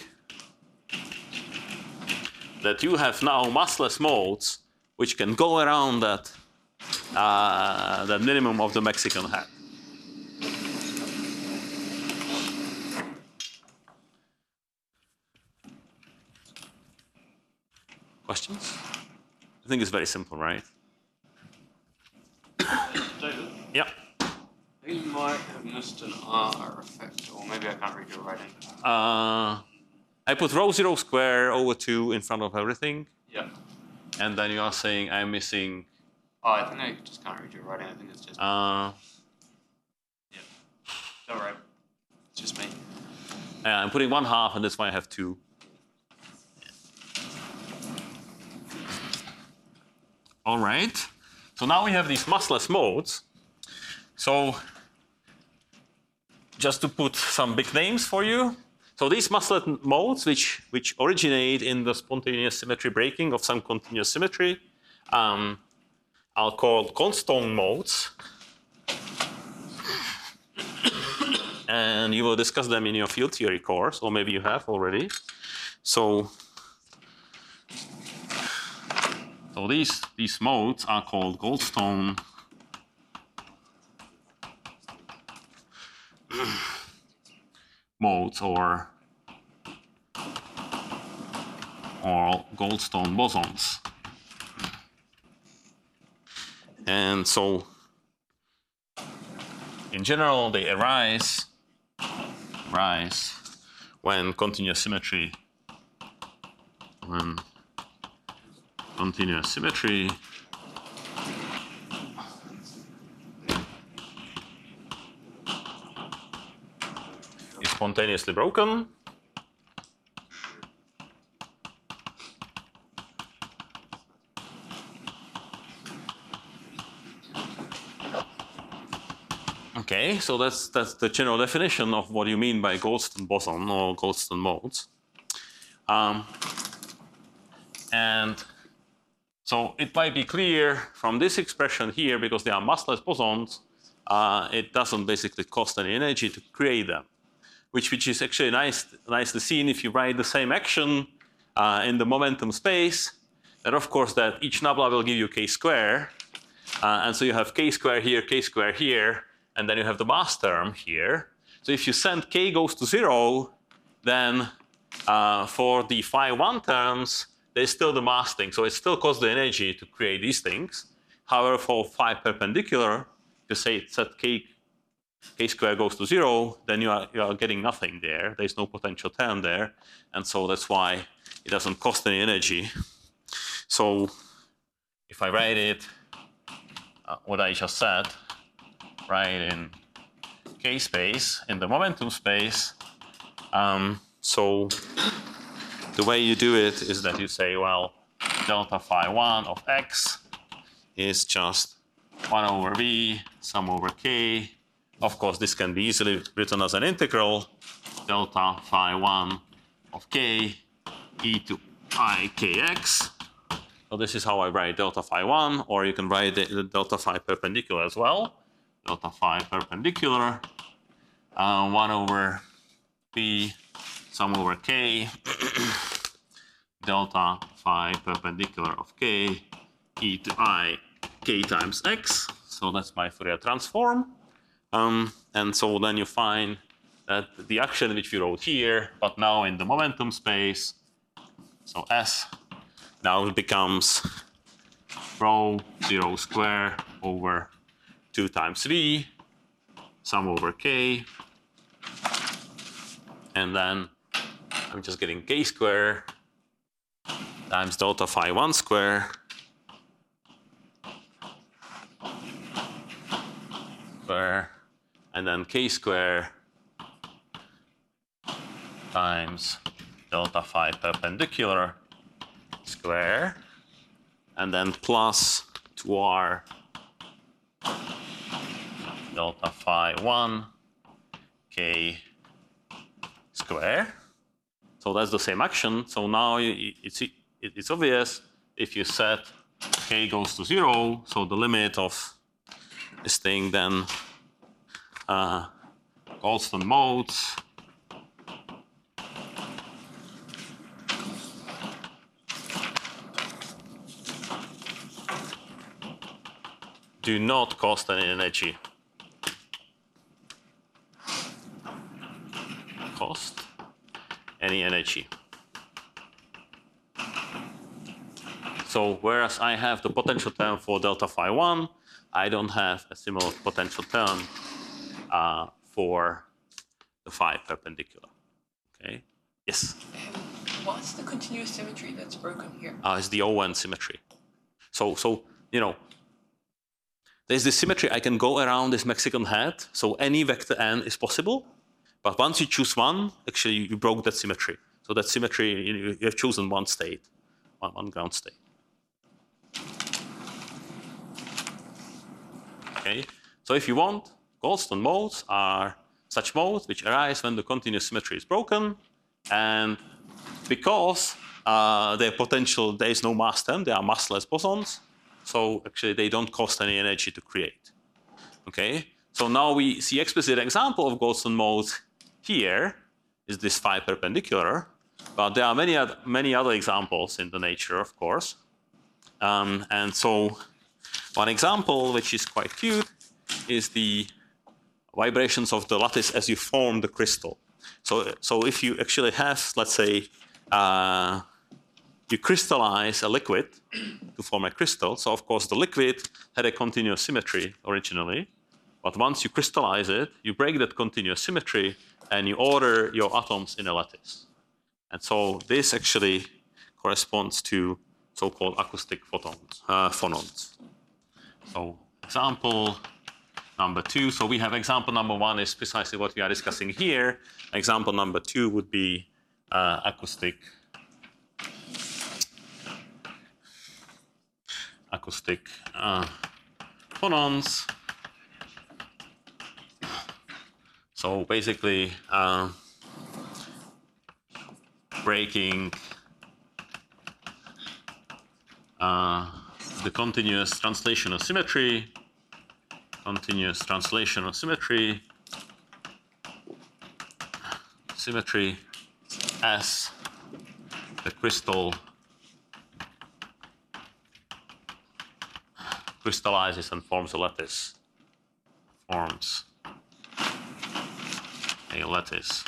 That you have now massless modes which can go around that uh, the minimum of the Mexican hat. Questions? I think it's very simple, right? David, Yeah. you might have missed an R effect, or maybe I can't read your writing. Uh, I put rho zero square over two in front of everything, Yeah. and then you are saying I'm missing. Oh, I think I just can't read your writing. I think it's just. Uh, yeah. All right. It's just me. yeah, I'm putting one half, and that's why I have two. All right. So now we have these massless modes. So just to put some big names for you. So these massless modes, which, which originate in the spontaneous symmetry breaking of some continuous symmetry, um, are called Goldstone modes. And you will discuss them in your field theory course, or maybe you have already. So, so these, these modes are called Goldstone modes, or or Goldstone bosons. And so in general they arise rise when continuous symmetry when continuous symmetry is spontaneously broken. Okay, so that's that's the general definition of what you mean by Goldstone boson or Goldstone modes. Um, and so it might be clear from this expression here, because they are massless bosons, uh, it doesn't basically cost any energy to create them, which which is actually nice nicely seen if you write the same action uh, in the momentum space. And of course, that each nabla will give you k square, uh, and so you have k square here, k square here. And then you have the mass term here. So if you send k goes to zero, then uh, for the phi one terms, there's still the mass thing. So it still costs the energy to create these things. However, for phi perpendicular, if you say set k, k square goes to zero, then you are, you are getting nothing there. There's no potential term there. And so that's why it doesn't cost any energy. So if I write it, uh, what I just said, right in k space, in the momentum space. Um, so the way you do it is that you say, well, delta phi one of x is just one over v, sum over k. Of course, this can be easily written as an integral, delta phi one of k e to I kx. So this is how I write delta phi one, or you can write the, the delta phi perpendicular as well. Delta phi perpendicular, uh, one over p sum over k delta phi perpendicular of k e to I k times x. So that's my Fourier transform. Um, and so then you find that the action which we wrote here, but now in the momentum space, so S now becomes rho zero square over two times V, sum over k, and then I'm just getting k square times delta phi one square square, and then k square times delta phi perpendicular square, and then plus two r delta phi one k square. So that's the same action. So now it's it's obvious if you set k goes to zero, so the limit of this thing then uh, Goldstone modes do not cost any energy. Cost any energy. So whereas I have the potential term for delta phi one, I don't have a similar potential term uh, for the phi perpendicular. Okay. Yes. What's the continuous symmetry that's broken here? Uh, it's the O N symmetry. So so you know. There's this symmetry, I can go around this Mexican hat, so any vector n is possible, but once you choose one, actually you broke that symmetry. So that symmetry, you, you have chosen one state, one, one ground state. Okay, so if you want, Goldstone modes are such modes which arise when the continuous symmetry is broken, and because uh, their potential, there is no mass term, they are massless bosons, so actually they don't cost any energy to create. Okay, so now we see explicit example of Goldstone modes here is this phi perpendicular, but there are many other, many other examples in the nature, of course. Um, and so one example which is quite cute is the vibrations of the lattice as you form the crystal. So, so if you actually have, let's say, uh, you crystallize a liquid to form a crystal. So of course the liquid had a continuous symmetry originally, but once you crystallize it, you break that continuous symmetry and you order your atoms in a lattice. And so this actually corresponds to so-called acoustic photons, uh, phonons. So example number two. So we have example number one is precisely what we are discussing here. Example number two would be uh, acoustic acoustic uh, phonons. So basically uh, breaking uh, the continuous translational symmetry, continuous translational symmetry, symmetry as the crystal crystallizes and forms a lattice, forms a lattice.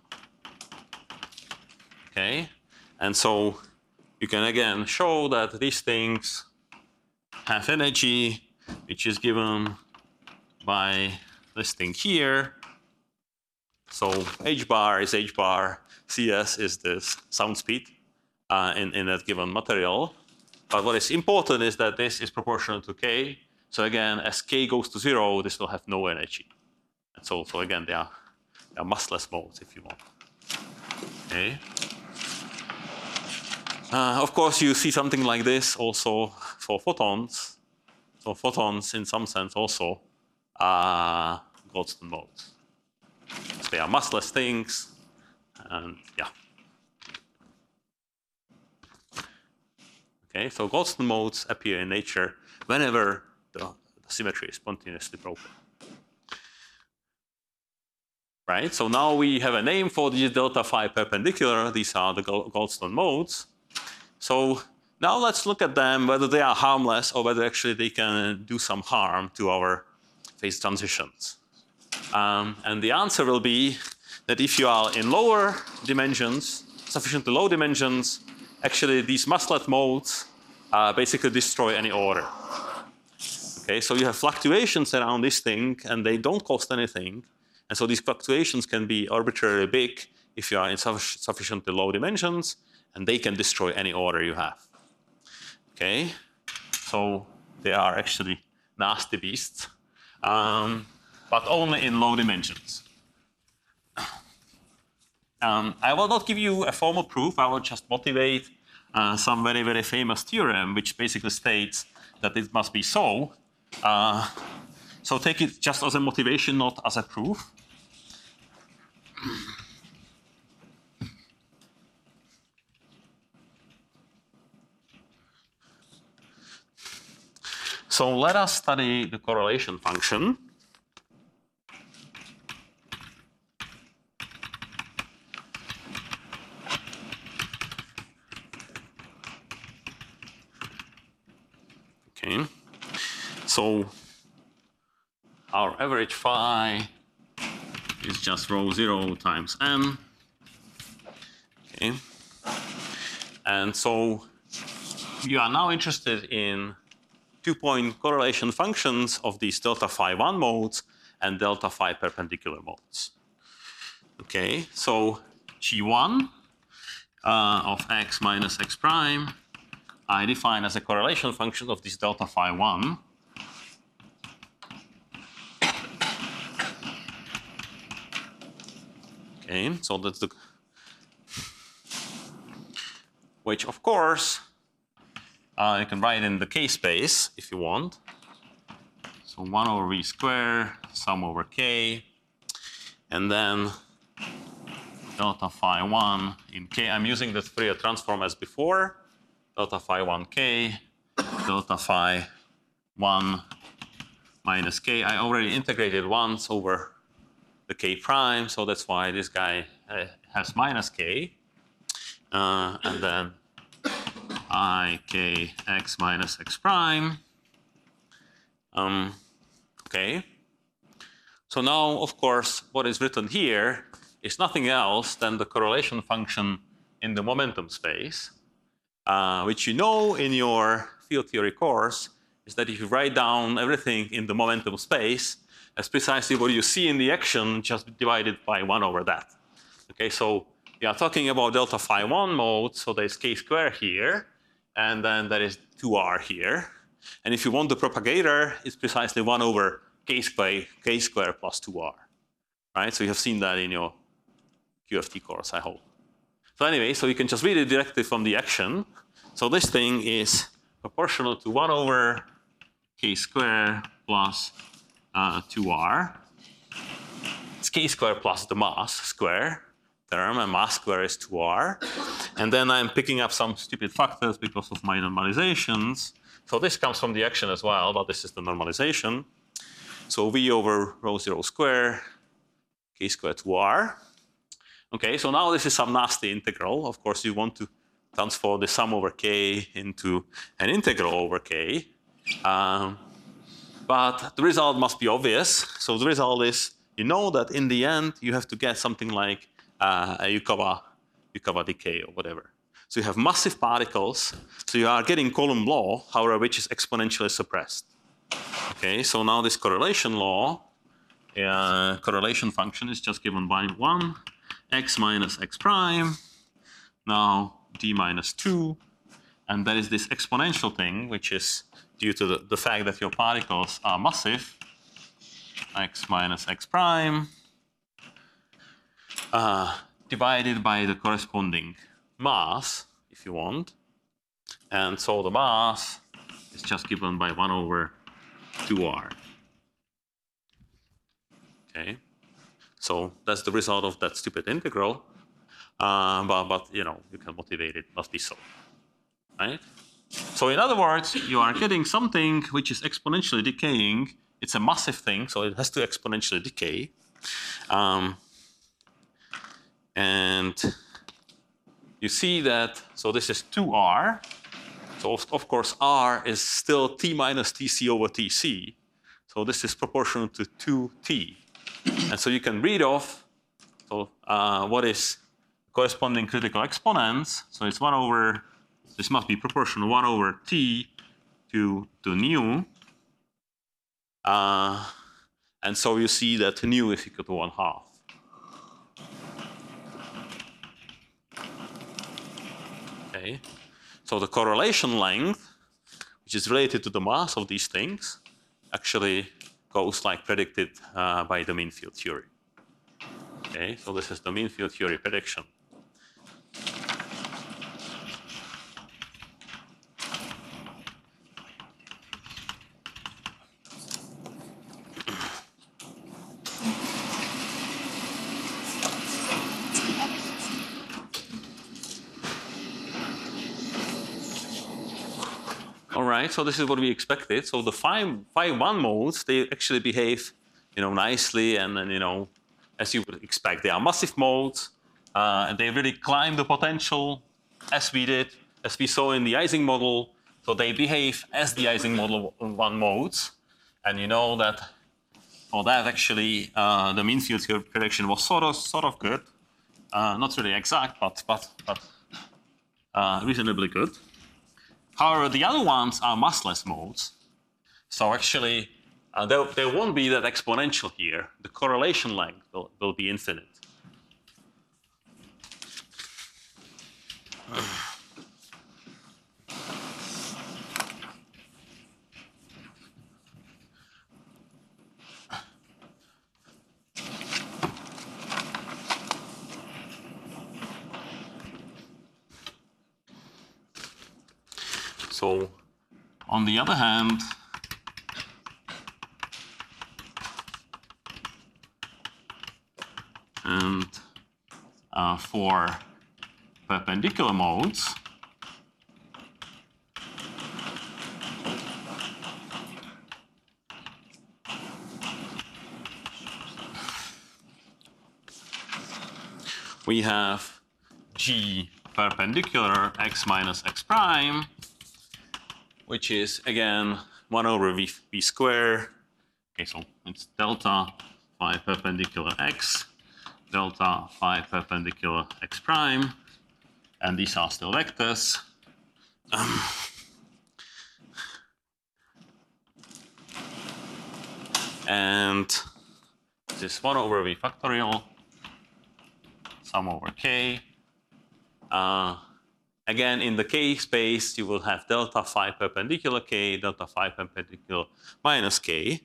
Okay, and so you can again show that these things have energy, which is given by this thing here. So h bar is h bar, cs is this sound speed uh, in, in that given material. But what is important is that this is proportional to k. So again, as k goes to zero, this will have no energy. And so, so again, they are, they are massless modes, if you want. Okay. Uh, of course, you see something like this also for photons. So photons, in some sense, also are Goldstone modes. So they are massless things, and yeah. Okay, so Goldstone modes appear in nature whenever the, the symmetry is spontaneously broken. right? So now we have a name for these delta phi perpendicular. These are the Goldstone modes. So now let's look at them, whether they are harmless or whether actually they can do some harm to our phase transitions. Um, and the answer will be that if you are in lower dimensions, sufficiently low dimensions, actually these Maslett modes uh, basically destroy any order. Okay, so you have fluctuations around this thing and they don't cost anything. And so these fluctuations can be arbitrarily big if you are in suffic sufficiently low dimensions, and they can destroy any order you have. Okay, so they are actually nasty beasts, um, but only in low dimensions. Um, I will not give you a formal proof. I will just motivate uh, some very, very famous theorem, which basically states that it must be so. Uh, so take it just as a motivation, not as a proof. So let us study the correlation function. Okay. So our average phi is just rho zero times m. Okay. And so you are now interested in two-point correlation functions of these delta phi one modes and delta phi perpendicular modes. Okay, so G one uh, of x minus x prime I define as a correlation function of this delta phi one. Okay, so that's the, which of course Uh, you can write in the k space if you want. So one over v squared, sum over k, and then delta phi one in k. I'm using the Fourier transform as before. Delta phi one k, delta phi one minus k. I already integrated once over the k prime, so that's why this guy uh, has minus k. Uh, and then I k x minus x prime. Um, okay. So now, of course, what is written here is nothing else than the correlation function in the momentum space, uh, which you know in your field theory course is that if you write down everything in the momentum space, that's precisely what you see in the action, just divided by one over that. Okay, so we are talking about delta phi one mode, so there's k squared here, and then there is two r here. And if you want the propagator, it's precisely one over k squared, k squared plus two r. Right? So you have seen that in your Q F T course, I hope. So anyway, so you can just read it directly from the action. So this thing is proportional to one over k squared plus uh, two r. It's k squared plus the mass square term, and mass square is two r. And then I'm picking up some stupid factors because of my normalizations. So this comes from the action as well, but this is the normalization. So v over rho zero square, k squared two r. Okay, so now this is some nasty integral. Of course, you want to transform the sum over k into an integral over k. Um, but the result must be obvious. So the result is, you know that in the end, you have to get something like uh, a Yukawa, Yukawa decay or whatever. So you have massive particles. So you are getting Coulomb law, however, which is exponentially suppressed. Okay, so now this correlation law, uh, correlation function is just given by one, x minus x prime, now d minus two, and there is this exponential thing, which is due to the, the fact that your particles are massive, x minus x prime, uh, divided by the corresponding mass, if you want. And so the mass is just given by one over two r. Okay, so that's the result of that stupid integral. Uh, but, but, you know, you can motivate it, must be so, right? So in other words, you are getting something which is exponentially decaying. It's a massive thing, so it has to exponentially decay. Um, And you see that, so this is two R. So of, of course, R is still T minus T C over T C. So this is proportional to two T. And so you can read off so, uh, what is corresponding critical exponents. So it's one over, this must be proportional one over T to, to nu. Uh, and so you see that nu is equal to one half. Okay. So the correlation length, which is related to the mass of these things, actually goes like predicted uh, by the mean field theory. Okay, so this is the mean field theory prediction. All right, so this is what we expected. So the phi, phi one modes, they actually behave, you know, nicely, and then, you know, as you would expect, they are massive modes, uh, and they really climb the potential as we did, as we saw in the Ising model. So they behave as the Ising model one modes, and you know that for that actually uh, the mean field theory prediction was sort of sort of good, uh, not really exact, but but but uh, reasonably good. However, the other ones are massless modes. So actually, uh, there, there won't be that exponential here. The correlation length will, will be infinite. So, on the other hand, and uh, for perpendicular modes, we have G perpendicular x minus x prime, which is again one over v, v square. Okay, so it's delta phi perpendicular x, delta phi perpendicular x prime, and these are still vectors. Um, and this is one over v factorial, sum over k. Uh, Again, in the k space, you will have delta phi perpendicular k, delta phi perpendicular minus k.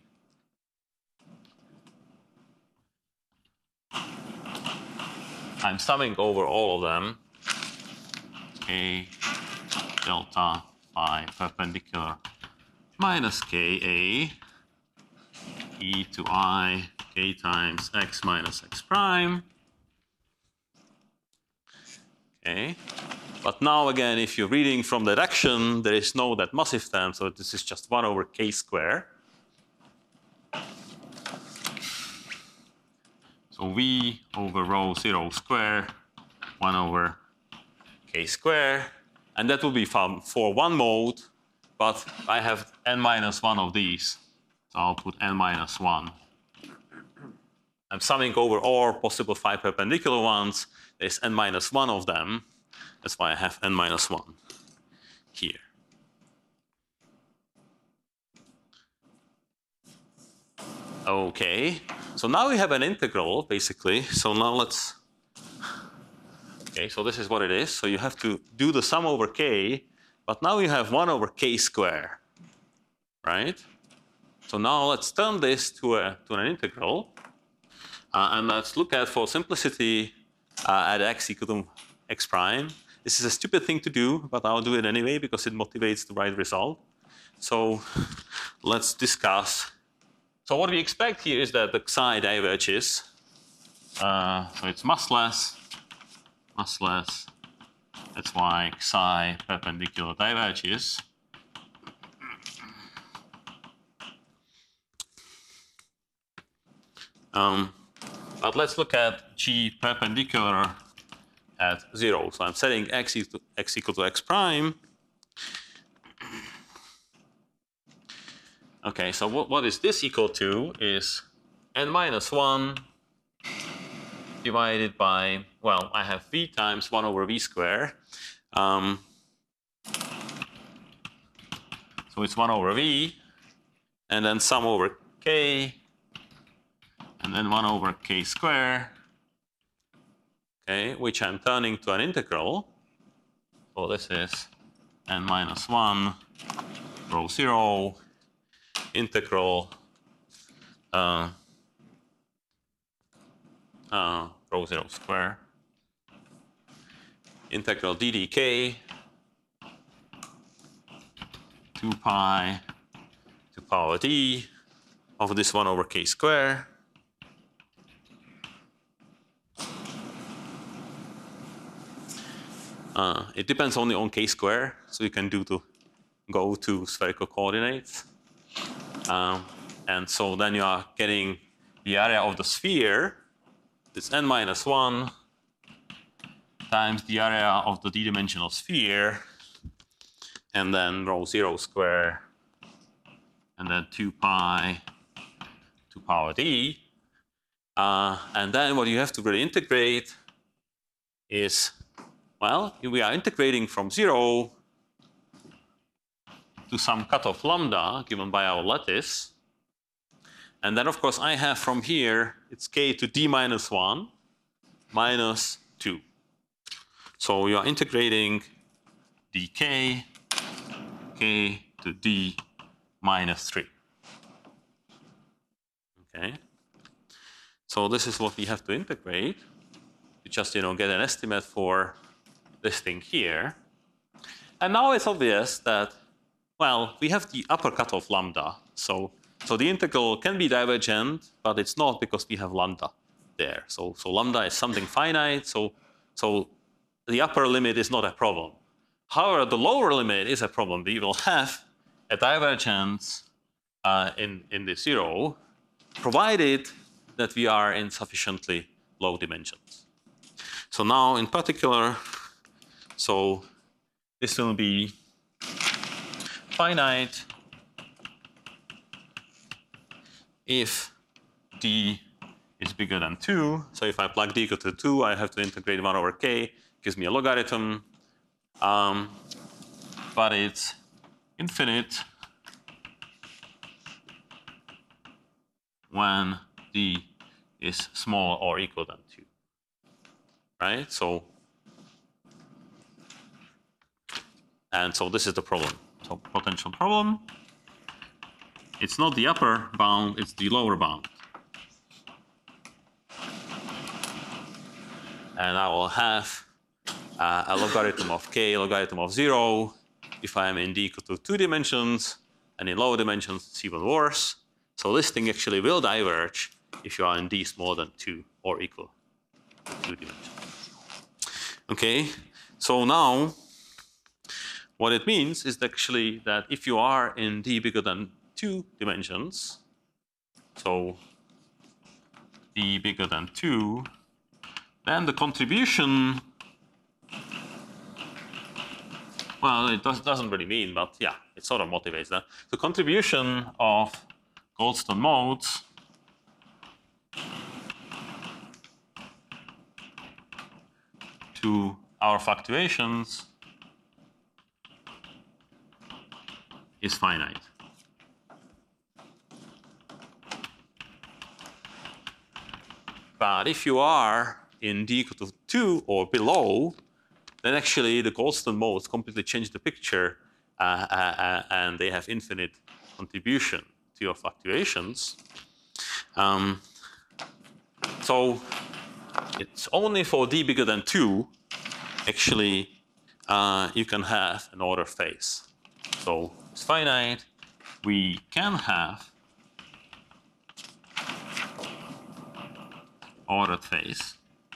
I'm summing over all of them. K delta phi perpendicular minus ka e to I k times x minus x prime. Okay. But now again, if you're reading from the direction, there is no that massive term, so this is just one over k square. So v over rho zero square, one over k square, and that will be for one mode, but I have n minus one of these, so I'll put n minus one. I'm summing over all possible phi perpendicular ones. There's n minus one of them. That's why I have n minus one here. Okay, so now we have an integral, basically. So now let's, okay, so this is what it is. So you have to do the sum over k, but now you have one over k square, right? So now let's turn this to, a, to an integral. Uh, and let's look at, for simplicity, uh, at x equal to x prime. This is a stupid thing to do, but I'll do it anyway because it motivates the right result. So let's discuss. So what we expect here is that the psi diverges. Uh, so it's massless, massless. That's why psi perpendicular diverges. Um, but let's look at G perpendicular at zero. So I'm setting x equal to x, equal to x prime. Okay, so what, what is this equal to is n minus one divided by, well, I have v times one over v square. Um, so it's one over v, and then sum over k, and then one over k square, okay, which I'm turning to an integral. So this is n minus one rho zero integral uh, uh, rho zero square integral d dk two pi to power d of this one over k square. Uh, it depends only on k square, so you can do to go to spherical coordinates. Um, and so then you are getting the area of the sphere, this n minus one times the area of the d-dimensional sphere, and then rho zero square, and then two pi to power d. Uh, and then what you have to really integrate is, well, we are integrating from zero to some cutoff lambda given by our lattice. And then, of course, I have from here, it's k to d minus one minus two. So you are integrating dk, k to d minus three. Okay. So this is what we have to integrate to just, you know, get an estimate for this thing here. And now it's obvious that, well, we have the upper cutoff lambda. So, so the integral can be divergent, but it's not because we have lambda there. So, so lambda is something finite. So, so the upper limit is not a problem. However, the lower limit is a problem. We will have a divergence uh, in, in the zero, provided that we are in sufficiently low dimensions. So now, in particular, so this will be finite if d is bigger than two. So if I plug d equal to two, I have to integrate one over k, gives me a logarithm. Um, but it's infinite when d is small or equal than two, right? So, and so this is the problem. So potential problem. It's not the upper bound, it's the lower bound. And I will have uh, a logarithm of k, logarithm of zero, if I am in d equal to two dimensions, and in lower dimensions it's even worse. So this thing actually will diverge if you are in d smaller than two or equal to two dimensions. Okay, so now what it means is actually that if you are in d bigger than two dimensions, so d bigger than two, then the contribution, well, it does, doesn't really mean, but yeah, it sort of motivates that. The contribution of Goldstone modes to our fluctuations is finite. But if you are in d equal to two or below, then actually the Goldstone modes completely change the picture uh, uh, uh, and they have infinite contribution to your fluctuations. Um, so it's only for d bigger than two, actually, uh, you can have an ordered phase. So it's finite. We can have ordered phase.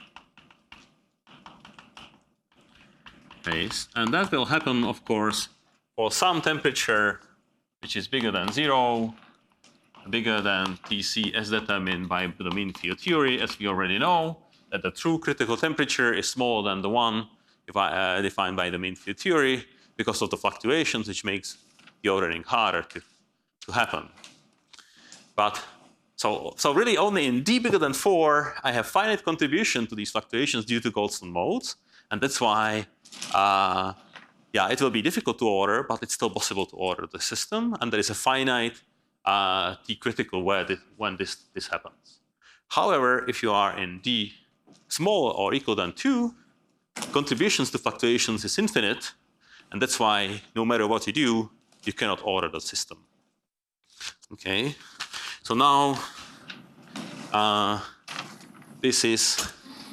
Phase. And that will happen, of course, for some temperature which is bigger than zero, bigger than T C as determined by the mean field theory, as we already know. that the true critical temperature is smaller than the one if I, uh, defined by the mean field theory because of the fluctuations, which makes the ordering harder to, to happen. But so, so really only in d bigger than four, I have finite contribution to these fluctuations due to Goldstone modes. And that's why, uh, yeah, it will be difficult to order, but it's still possible to order the system. And there is a finite uh, t critical where this, when this, this happens. However, if you are in d smaller or equal than two, contributions to fluctuations is infinite. And that's why no matter what you do, you cannot order the system. Okay. So now, uh, this is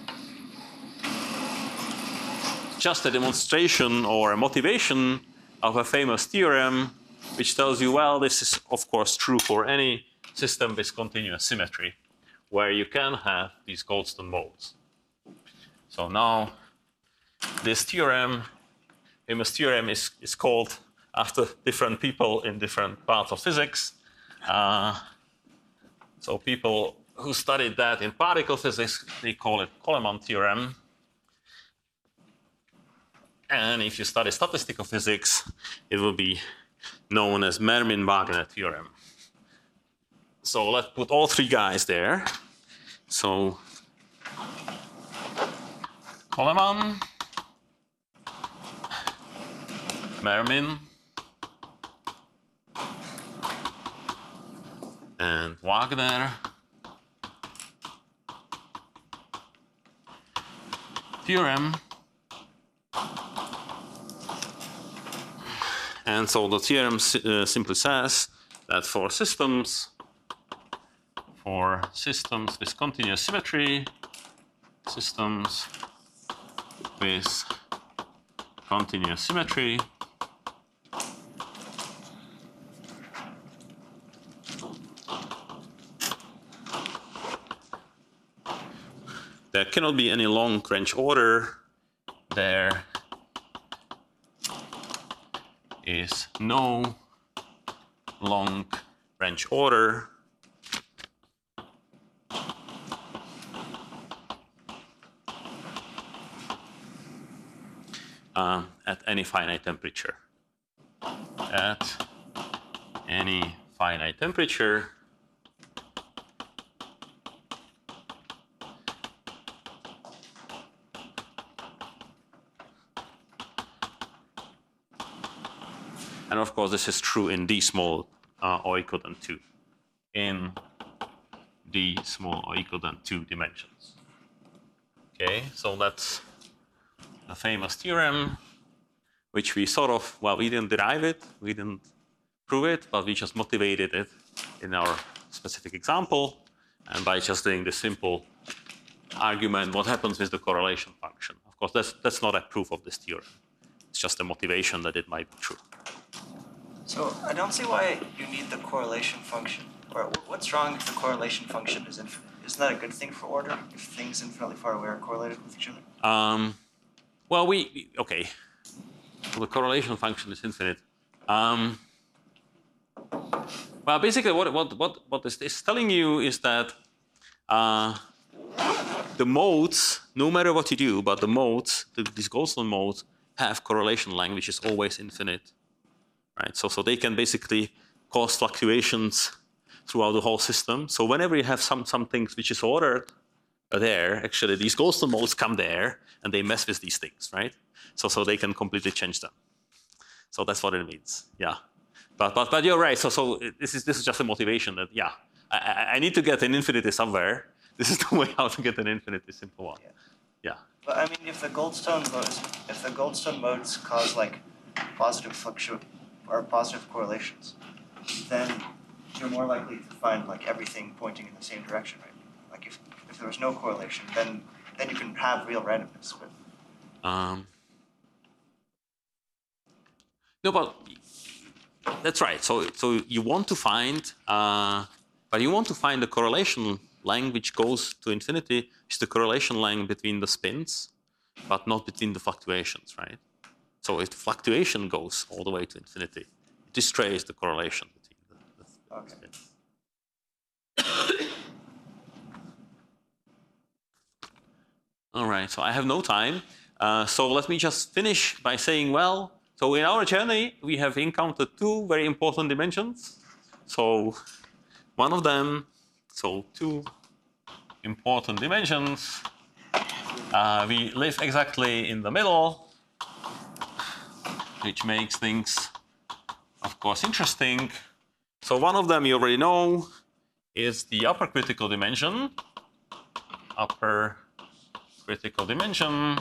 just a demonstration or a motivation of a famous theorem, which tells you, well, this is of course true for any system with continuous symmetry, where you can have these Goldstone modes. So now, this theorem, famous theorem, is, is called after different people in different parts of physics. Uh, So people who studied that in particle physics, they call it Coleman theorem. And if you study statistical physics, it will be known as Mermin-Wagner theorem. So let's put all three guys there. So Coleman, Mermin, and Wagner theorem. And so the theorem uh, simply says that for systems, for systems with continuous symmetry, systems with continuous symmetry, there cannot be any long-range order. There is no long-range order. Uh, at any finite temperature. At any finite temperature, and of course, this is true in d small uh, or equal than two. In d small or equal than two dimensions. Okay, so that's a famous theorem, which we sort of, well, we didn't derive it, we didn't prove it, but we just motivated it in our specific example. And by just doing this simple argument, what happens with the correlation function? Of course, that's, that's not a proof of this theorem. It's just a motivation that it might be true. So I don't see why you need the correlation function. Or what's wrong if the correlation function is infinite? Isn't that a good thing for order if things infinitely far away are correlated with each other? Um, well, we, we okay. So the correlation function is infinite. Um, well, basically, what what what what this is telling you is that uh, the modes, no matter what you do, but the modes, the, these Goldstone modes, have correlation length which is always infinite, right? So so they can basically cause fluctuations throughout the whole system. So whenever you have some some things which is ordered there, actually these Goldstone modes come there and they mess with these things, right? So so they can completely change them. So that's what it means, yeah. But but but you're right. So so this is this is just a motivation that yeah, I, I need to get an infinity somewhere. This is the way how to get an infinity simple one. Yeah. Yeah. But I mean, if the Goldstone modes, if the Goldstone modes cause like positive fluctu or positive correlations, then you're more likely to find like everything pointing in the same direction, right? Like if if there was no correlation, then then you can have real randomness. But Um, no, but that's right. So so you want to find, uh, but you want to find the correlation length which goes to infinity, is the correlation length between the spins, but not between the fluctuations, right? So if the fluctuation goes all the way to infinity, it destroys the correlation between the, the Okay. spins. All right, so I have no time. Uh, so let me just finish by saying, well, so in our journey, we have encountered two very important dimensions. So one of them, so two important dimensions. Uh, we live exactly in the middle, which makes things, of course, interesting. So one of them you already know is the upper critical dimension. Upper critical dimension,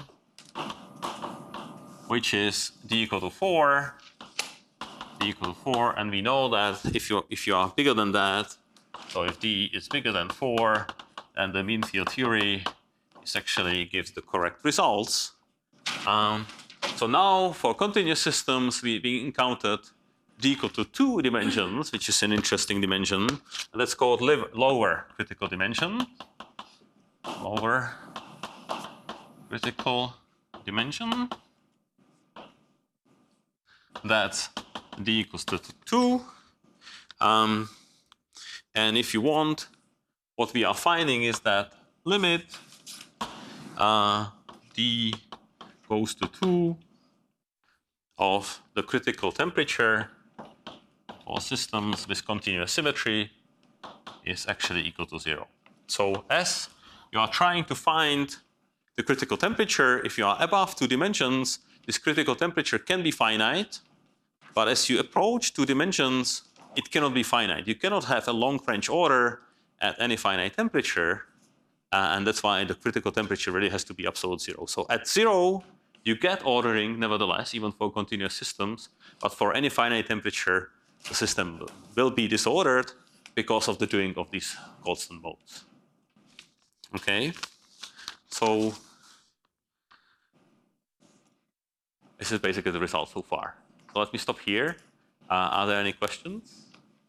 which is d equal to four, d equal to four, and we know that if you if you are bigger than that, so if d is bigger than four, then the mean field theory is actually gives the correct results. Um, so now for continuous systems, we, we encountered d equal to two dimensions, which is an interesting dimension. And that's called lower critical dimension. Lower critical dimension. That's d equals to two. Um, and if you want, what we are finding is that limit uh, d goes to two of the critical temperature for systems with continuous symmetry is actually equal to zero. So as you are trying to find the critical temperature, if you are above two dimensions, this critical temperature can be finite, but as you approach two dimensions, it cannot be finite. You cannot have a long French order at any finite temperature, uh, and that's why the critical temperature really has to be absolute zero. So at zero, you get ordering nevertheless, even for continuous systems, but for any finite temperature, the system will be disordered because of the doing of these Goldstone modes. Okay, so this is basically the result so far. So let me stop here. Uh, are there any questions?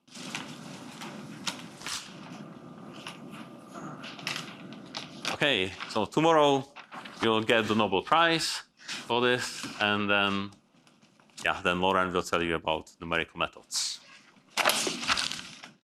Okay, so tomorrow you'll get the Nobel Prize for this, and then, yeah, then Lauren will tell you about numerical methods.